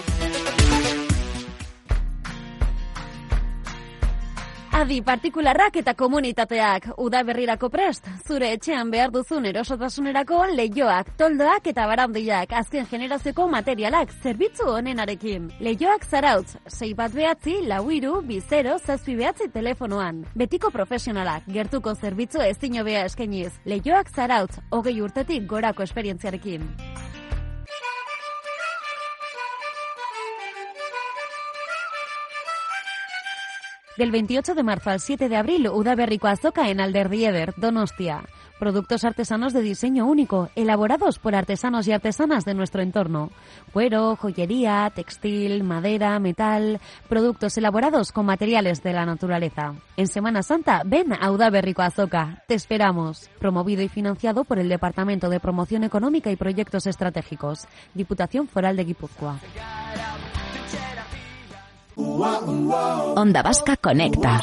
Adi partikularrak eta komunitateak, udaberrirako prest, zure etxean behar duzun erosotasunerako leioak, toldoak eta barandiak, azken generazioko materialak, zerbitzu honenarekin. Leioak Zarautz, sei bat behatzi, lau hiru, bi zero, zazpi behatzi telefonoan. Betiko profesionalak, gertuko zerbitzu ezin hobea eskainiz. Leioak Zarautz, hogei urtetik gorako esperientziarekin. Del veintiocho de marzo al siete de abril, Udaberriko Azoka en Alderdieder, Donostia. Productos artesanos de diseño único, elaborados por artesanos y artesanas de nuestro entorno. Cuero, joyería, textil, madera, metal, productos elaborados con materiales de la naturaleza. En Semana Santa, ven a Udaberriko Azoka. Te esperamos. Promovido y financiado por el Departamento de Promoción Económica y Proyectos Estratégicos. Diputación Foral de Guipúzcoa. Onda Vasca Conecta.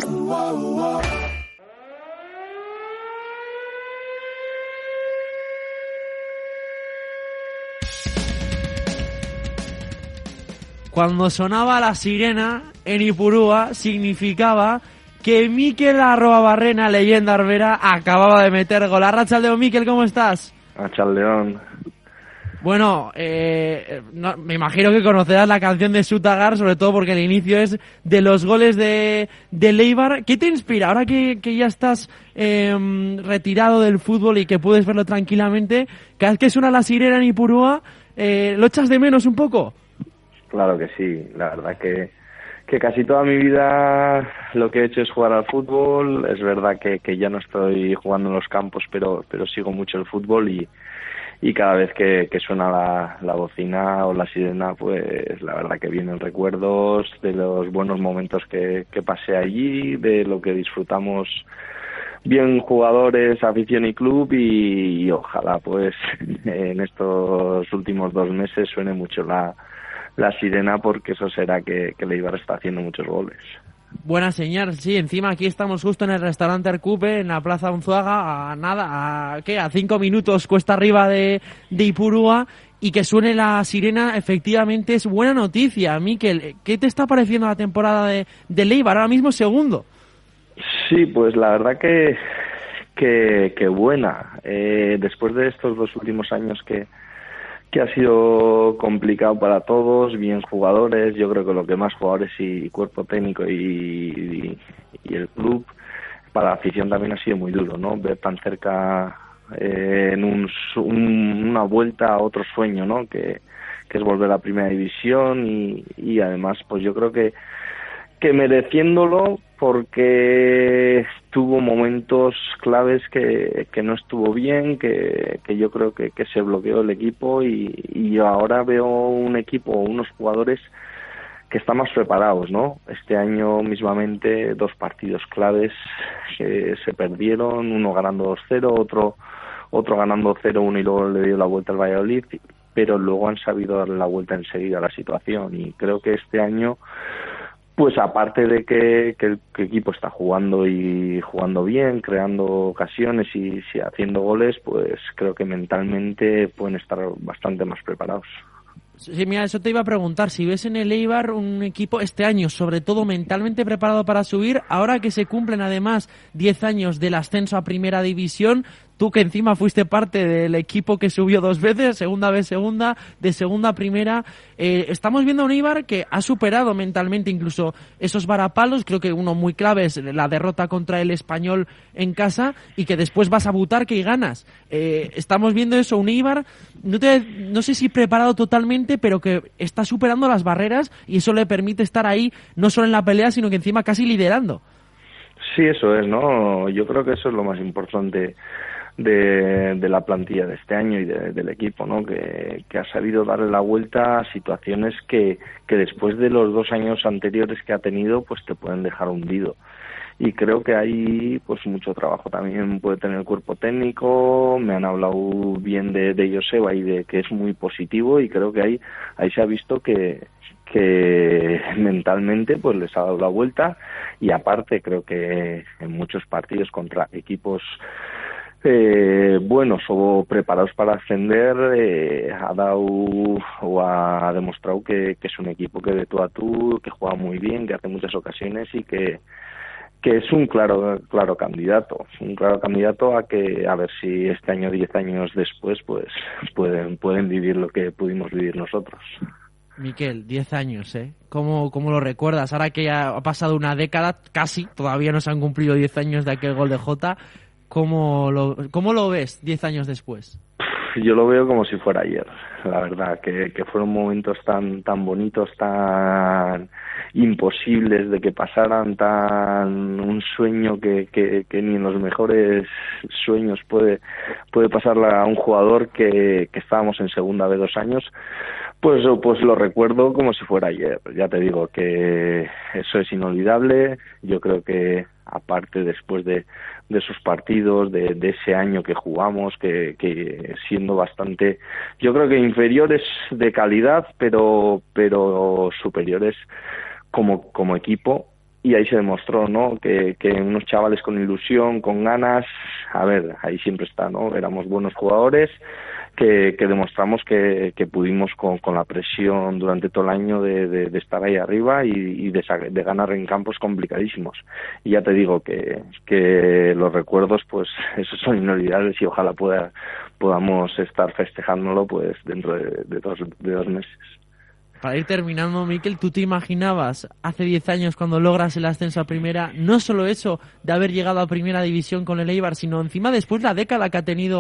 Cuando sonaba la sirena en Ipurúa, significaba que Mikel Arruabarrena, leyenda arbera, acababa de meter gol. Arratsaldeon, Mikel, ¿cómo estás? Arratsaldeon. Bueno, eh, no, me imagino que conocerás la canción de Sutagar, sobre todo porque el inicio es de los goles de, de Eibar. ¿Qué te inspira ahora que, que ya estás eh, retirado del fútbol y que puedes verlo tranquilamente? Cada vez que suena la sirena en Ipurúa, eh, ¿lo echas de menos un poco? Claro que sí, la verdad que, que casi toda mi vida lo que he hecho es jugar al fútbol. Es verdad que, que ya no estoy jugando en los campos, pero, pero sigo mucho el fútbol y, y cada vez que, que suena la, la bocina o la sirena, pues la verdad que vienen recuerdos de los buenos momentos que, que pasé allí, de lo que disfrutamos bien jugadores, afición y club, y, y ojalá pues en estos últimos dos meses suene mucho la, la sirena, porque eso será que, que el Eibar está haciendo muchos goles. Buena señal, sí, encima aquí estamos justo en el restaurante Arcupe, en la Plaza Unzuaga, a nada, a ¿qué? A cinco minutos cuesta arriba de, de Ipurúa, y que suene la sirena, efectivamente es buena noticia. Mikel, ¿qué te está pareciendo la temporada de, de Eibar? Ahora mismo segundo. Sí, pues la verdad que que, que buena. Eh, después de estos dos últimos años que que ha sido complicado para todos, bien jugadores, yo creo que lo que más jugadores y cuerpo técnico y, y, y el club, para la afición también ha sido muy duro, ¿no? Ver tan cerca eh, en un, un, una vuelta a otro sueño, ¿no? Que, que es volver a la primera división y, y además, pues yo creo que que mereciéndolo, porque tuvo momentos claves que, que no estuvo bien, que, que yo creo que, que se bloqueó el equipo y, y ahora veo un equipo, unos jugadores que están más preparados, ¿no? Este año mismamente dos partidos claves que se perdieron, uno ganando dos cero, otro otro ganando cero uno y luego le dio la vuelta al Valladolid, pero luego han sabido darle la vuelta enseguida a la situación, y creo que este año, pues aparte de que, que el que equipo está jugando y jugando bien, creando ocasiones y, y haciendo goles, pues creo que mentalmente pueden estar bastante más preparados. Sí, mira, eso te iba a preguntar, si ves en el Eibar un equipo este año, sobre todo mentalmente preparado para subir, ahora que se cumplen además diez años del ascenso a Primera División, tú que encima fuiste parte del equipo que subió dos veces, segunda vez segunda, de segunda a primera, eh, estamos viendo a un Eibar que ha superado mentalmente incluso esos varapalos. Creo que uno muy clave es la derrota contra el Español en casa, y que después vas a Butarque y ganas. Eh, estamos viendo eso, un Eibar, no, te, no sé si preparado totalmente, pero que está superando las barreras, y eso le permite estar ahí, no solo en la pelea, sino que encima casi liderando. Sí, eso es, ¿no? Yo creo que eso es lo más importante de, de la plantilla de este año y de, del equipo, ¿no? Que, que ha sabido darle la vuelta a situaciones que, que después de los dos años anteriores que ha tenido, pues te pueden dejar hundido. Y creo que hay pues mucho trabajo también puede tener el cuerpo técnico. Me han hablado bien de, de Joseba y de que es muy positivo, y creo que ahí ahí se ha visto que que mentalmente pues les ha dado la vuelta, y aparte creo que en muchos partidos contra equipos eh, buenos o preparados para ascender eh, ha dado o ha demostrado que, que es un equipo que de tú a tú, que juega muy bien, que hace muchas ocasiones y que que es un claro claro candidato, un claro candidato a que a ver si este año, diez años después, pues pueden pueden vivir lo que pudimos vivir nosotros. Mikel, diez años, ¿eh? ¿Cómo, ¿Cómo lo recuerdas? Ahora que ya ha pasado una década, casi, todavía no se han cumplido diez años de aquel gol de Jota, ¿cómo lo, cómo lo ves diez años después? Yo lo veo como si fuera ayer, la verdad, que, que fueron momentos tan tan bonitos, tan imposibles de que pasaran, tan un sueño que, que, que ni en los mejores sueños puede puede pasarle a un jugador que, que estábamos en segunda de dos años. Pues, pues lo recuerdo como si fuera ayer. Ya te digo que eso es inolvidable. Yo creo que aparte después de, de esos partidos, de, de ese año que jugamos, que, que siendo bastante, yo creo que inferiores de calidad, pero pero superiores como como equipo. Y ahí se demostró, ¿no? Que, que unos chavales con ilusión, con ganas, a ver, ahí siempre está, ¿no? Éramos buenos jugadores. Que, que demostramos que, que pudimos con, con la presión durante todo el año de, de, de estar ahí arriba y, y de, de ganar en campos complicadísimos. Y ya te digo que, que los recuerdos, pues esos son inolvidables, y ojalá pueda, podamos estar festejándolo pues dentro de, de, dos, de dos meses. Para ir terminando, Mikel, ¿tú te imaginabas hace diez años, cuando logras el ascenso a primera, no solo eso de haber llegado a Primera División con el Eibar, sino encima después la década que ha tenido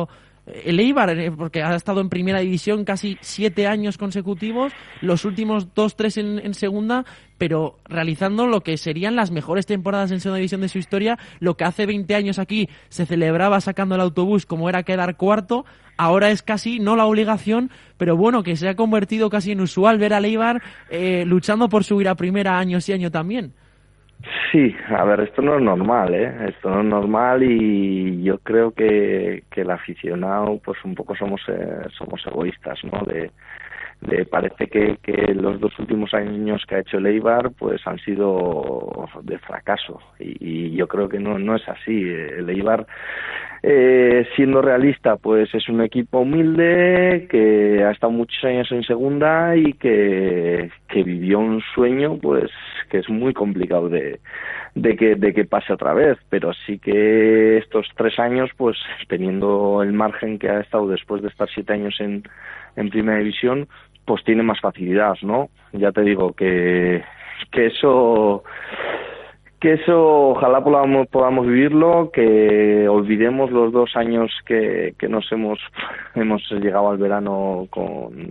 el Eibar, porque ha estado en primera división casi siete años consecutivos, los últimos dos, tres en, en segunda, pero realizando lo que serían las mejores temporadas en segunda división de su historia, lo que hace veinte años aquí se celebraba sacando el autobús como era quedar cuarto, ahora es casi, no la obligación, pero bueno, que se ha convertido casi en usual ver al Eibar eh, luchando por subir a primera año sí año también. Sí, a ver, esto no es normal, ¿eh? Esto no es normal y yo creo que, que el aficionado, pues un poco somos eh, somos egoístas, ¿no? De, de parece que, que los dos últimos años que ha hecho el Eibar, pues han sido de fracaso y, y yo creo que no no es así. El Eibar, eh, siendo realista, pues es un equipo humilde que ha estado muchos años en segunda y que, que vivió un sueño, pues que es muy complicado de, de que de que pase otra vez, pero sí que estos tres años, pues teniendo el margen que ha estado después de estar siete años en, en primera división, pues tiene más facilidad, ¿no? Ya te digo que que eso que eso ojalá podamos, podamos vivirlo, que olvidemos los dos años que, que nos hemos hemos llegado al verano con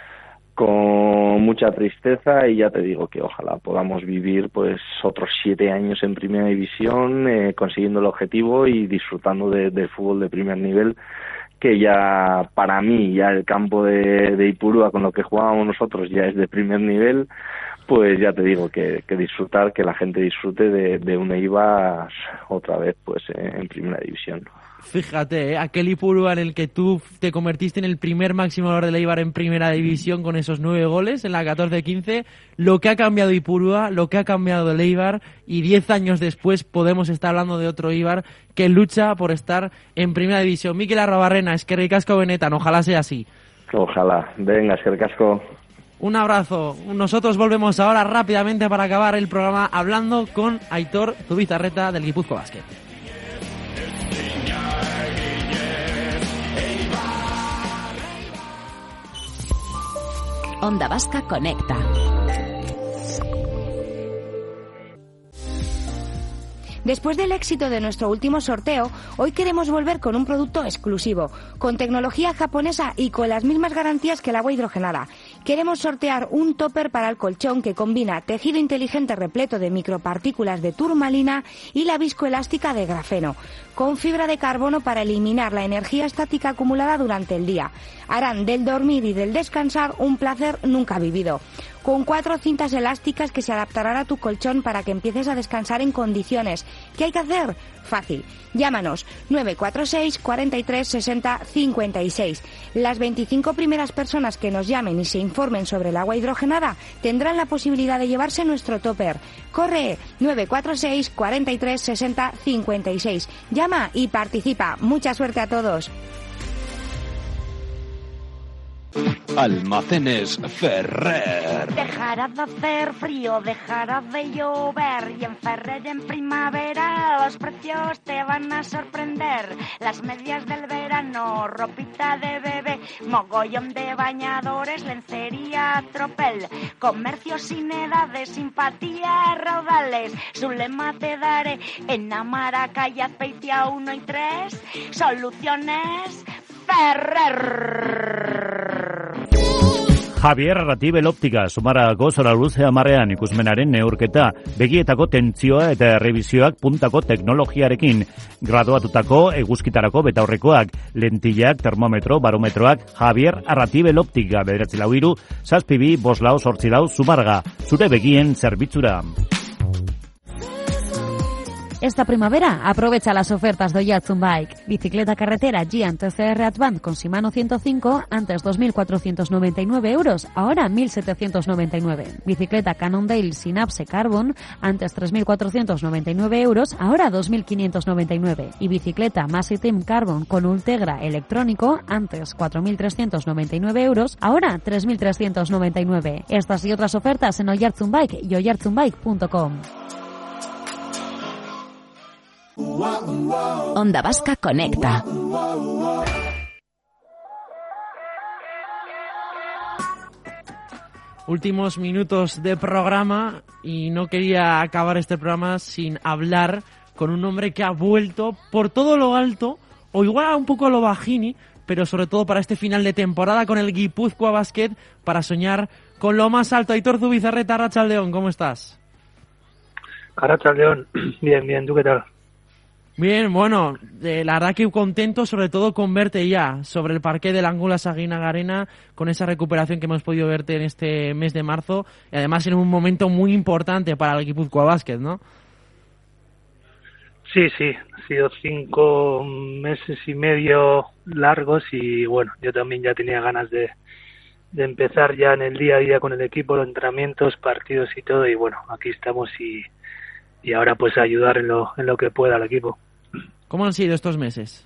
con mucha tristeza, y ya te digo que ojalá podamos vivir pues otros siete años en primera división, eh, consiguiendo el objetivo y disfrutando de, de fútbol de primer nivel, que ya para mí ya el campo de, de Ipurúa con lo que jugábamos nosotros ya es de primer nivel. Pues ya te digo que, que disfrutar, que la gente disfrute de, de un Eibar otra vez pues en primera división. Fíjate, ¿eh? Aquel Ipurúa en el que tú te convertiste en el primer máximo goleador del Eibar en primera división con esos nueve goles en la catorce quince, lo que ha cambiado Ipurúa, lo que ha cambiado el Eibar, y diez años después podemos estar hablando de otro Eibar que lucha por estar en primera división. Mikel Arrobarrena, eskerrik asko benetan, ojalá sea así. Ojalá, venga, eskerrik asko. Un abrazo. Nosotros volvemos ahora rápidamente para acabar el programa hablando con Aitor Zubizarreta del Guipúzcoa Basket. Onda Vasca Conecta. Después del éxito de nuestro último sorteo, hoy queremos volver con un producto exclusivo, con tecnología japonesa y con las mismas garantías que el agua hidrogenada. Queremos sortear un topper para el colchón que combina tejido inteligente repleto de micropartículas de turmalina y la viscoelástica de grafeno, con fibra de carbono para eliminar la energía estática acumulada durante el día. Harán del dormir y del descansar un placer nunca vivido. Con cuatro cintas elásticas que se adaptarán a tu colchón para que empieces a descansar en condiciones. ¿Qué hay que hacer? Fácil. Llámanos nueve cuatro seis, cuarenta y tres, sesenta, cincuenta y seis. Las veinticinco primeras personas que nos llamen y se informen sobre el agua hidrogenada tendrán la posibilidad de llevarse nuestro topper. Corre, nueve cuatro seis, cuarenta y tres, sesenta, cincuenta y seis. Llama y participa. Mucha suerte a todos. Almacenes Ferrer. Dejará de hacer frío, dejará de llover, y en Ferrer en primavera los precios te van a sorprender. Las medias del verano, ropita de bebé, mogollón de bañadores, lencería, tropel, comercio sin edades, simpatía, raudales. Su lema te daré en Amaraca y Azpeitia uno y tres. Soluciones Ferrer. Javier Arratibel Optika, sumarako zora luze amarrean ikusmenaren neurketa, begietako tentzioa eta errebizioak puntako teknologiarekin, graduatutako eguzkitarako betaurrekoak, lentillak, termometro, barometroak, Javier Arratibel Optika, bederatzi lau hiru, zazpi bi, bost lau, zortzi lau, Zumarga, zure begien zerbitzura. Esta primavera aprovecha las ofertas de Oyarzun Bike. Bicicleta carretera Giant T C R Advance con Shimano ciento cinco, antes dos mil cuatrocientos noventa y nueve euros, ahora mil setecientos noventa y nueve. Bicicleta Cannondale Synapse Carbon, antes tres mil cuatrocientos noventa y nueve euros, ahora dos mil quinientos noventa y nueve. Y bicicleta Massitim Carbon con Ultegra electrónico, antes cuatro mil trescientos noventa y nueve euros, ahora tres mil trescientos noventa y nueve. Estas y otras ofertas en Oyarzun Bike y oyarzun bike punto com. Onda Vasca Conecta. Últimos minutos de programa y no quería acabar este programa sin hablar con un hombre que ha vuelto por todo lo alto, o igual un poco a lo bajini, pero sobre todo para este final de temporada con el Guipúzcoa Basket, para soñar con lo más alto. Aitor Zubizarreta, Arratsaldeon, ¿cómo estás? Arratsaldeon, bien, bien, ¿tú qué tal? Bien, bueno, eh, la verdad que contento sobre todo con verte ya sobre el parqué del Angulas Saginaga Arena, con esa recuperación que hemos podido verte en este mes de marzo, y además en un momento muy importante para el Guipúzcoa Basket, ¿no? Sí, sí, han sido cinco meses y medio largos y bueno, yo también ya tenía ganas de, de empezar ya en el día a día con el equipo, los entrenamientos, partidos y todo, y bueno, aquí estamos y, y ahora pues a ayudar en lo, en lo que pueda al equipo. ¿Cómo han sido estos meses?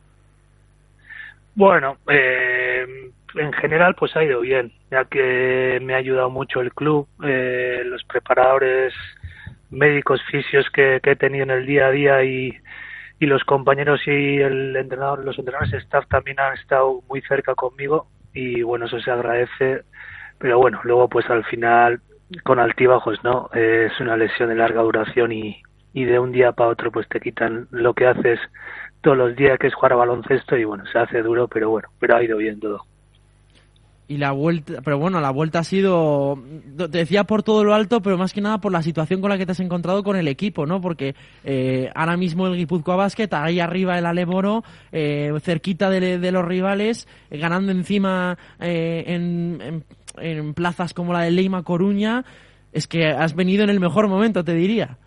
Bueno, eh, en general pues ha ido bien, ya que me ha ayudado mucho el club, eh, los preparadores médicos, fisios que, que he tenido en el día a día y, y los compañeros y el entrenador, los entrenadores staff también han estado muy cerca conmigo y bueno, eso se agradece, pero bueno, luego pues al final con altibajos, ¿no? Eh, es una lesión de larga duración y y de un día para otro pues te quitan lo que haces todos los días, que es jugar a baloncesto, y bueno, se hace duro, pero bueno, pero ha ido bien todo. Y la vuelta, pero bueno, la vuelta ha sido, te decía por todo lo alto, pero más que nada por la situación con la que te has encontrado con el equipo, ¿no? Porque eh, ahora mismo el Guipúzcoa Basket, ahí arriba el Aleboro, eh, cerquita de, de los rivales, eh, ganando encima eh, en, en, en plazas como la de Leima Coruña, es que has venido en el mejor momento, te diría.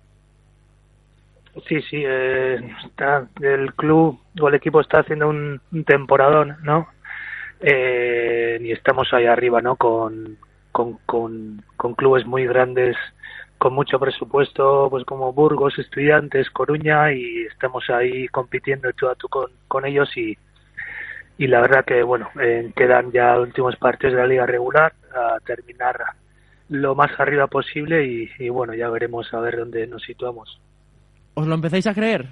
Sí, sí, eh, está, el club o el equipo está haciendo un, un temporadón, ¿no? Eh, y estamos ahí arriba, ¿no? Con, con, con, con clubes muy grandes, con mucho presupuesto, pues como Burgos, Estudiantes, Coruña, y estamos ahí compitiendo tú a tú con, con ellos y, y la verdad que, bueno, eh, quedan ya los últimos partidos de la liga regular a terminar lo más arriba posible y, y bueno, ya veremos a ver dónde nos situamos. ¿Os lo empezáis a creer?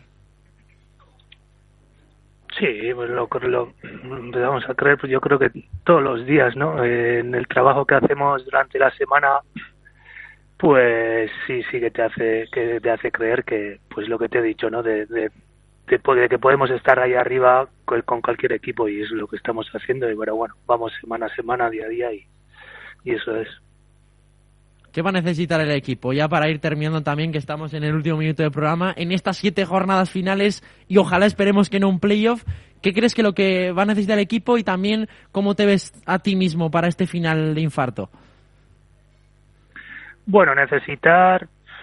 Sí, pues lo, lo empezamos a creer, pues yo creo que todos los días, ¿no? Eh, en el trabajo que hacemos durante la semana, pues sí, sí que te hace que te hace creer que, pues lo que te he dicho, ¿no? De, de, de, de que podemos estar ahí arriba con, con cualquier equipo y es lo que estamos haciendo. Y bueno, bueno, vamos semana a semana, día a día y, y eso es. ¿Qué va a necesitar el equipo? Ya para ir terminando también, que estamos en el último minuto del programa, en estas siete jornadas finales y ojalá esperemos que no un playoff, ¿qué crees que lo que va a necesitar el equipo y también cómo te ves a ti mismo para este final de infarto? Bueno, necesitar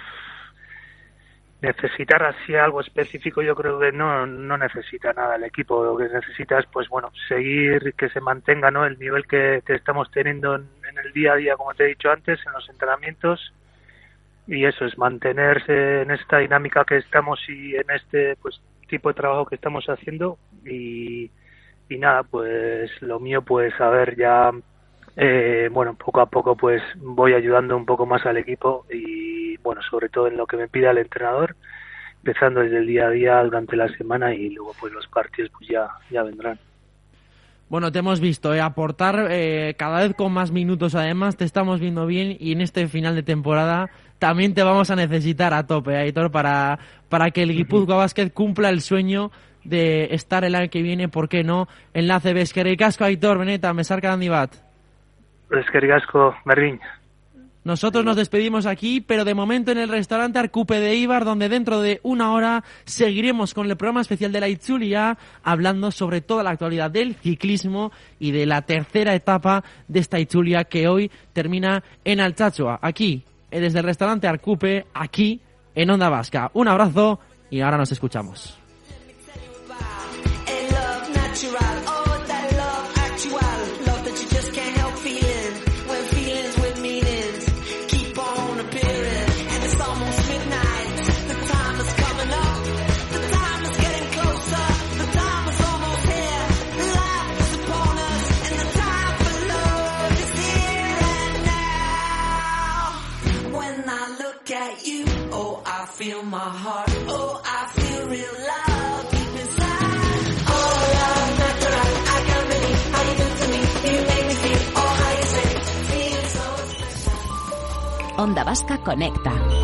necesitar así algo específico yo creo que no no necesita nada el equipo. Lo que necesita es, pues bueno, seguir, que se mantenga, ¿no? El nivel que, que estamos teniendo en, en el día a día, como te he dicho antes, en los entrenamientos, y eso es mantenerse en esta dinámica que estamos y en este pues tipo de trabajo que estamos haciendo y, y nada, pues lo mío pues a ver ya eh, bueno, poco a poco pues voy ayudando un poco más al equipo y bueno, sobre todo en lo que me pida el entrenador, empezando desde el día a día durante la semana y luego pues los partidos pues ya, ya vendrán. Bueno, te hemos visto eh, aportar eh, cada vez con más minutos, además te estamos viendo bien y en este final de temporada también te vamos a necesitar a tope, Aitor, para, para que el Guipúzcoa Basket cumpla el sueño de estar el año que viene, ¿por qué no?, en la A C B. Eskerrik asko, Aitor, Beneta, mesarka handi bat. Eskerrik asko, Berdin. Nosotros nos despedimos aquí, pero de momento en el restaurante Arkupe de Eibar, donde dentro de una hora seguiremos con el programa especial de la Itzulia, hablando sobre toda la actualidad del ciclismo y de la tercera etapa de esta Itzulia que hoy termina en Altsatsua, aquí, desde el restaurante Arkupe, aquí en Onda Vasca. Un abrazo y ahora nos escuchamos. Feel my heart, oh, I feel real love deep inside. Oh, love, natural, I can't believe how you do to me. You make me feel, oh, how you say, feel so special. Onda Vasca Conecta.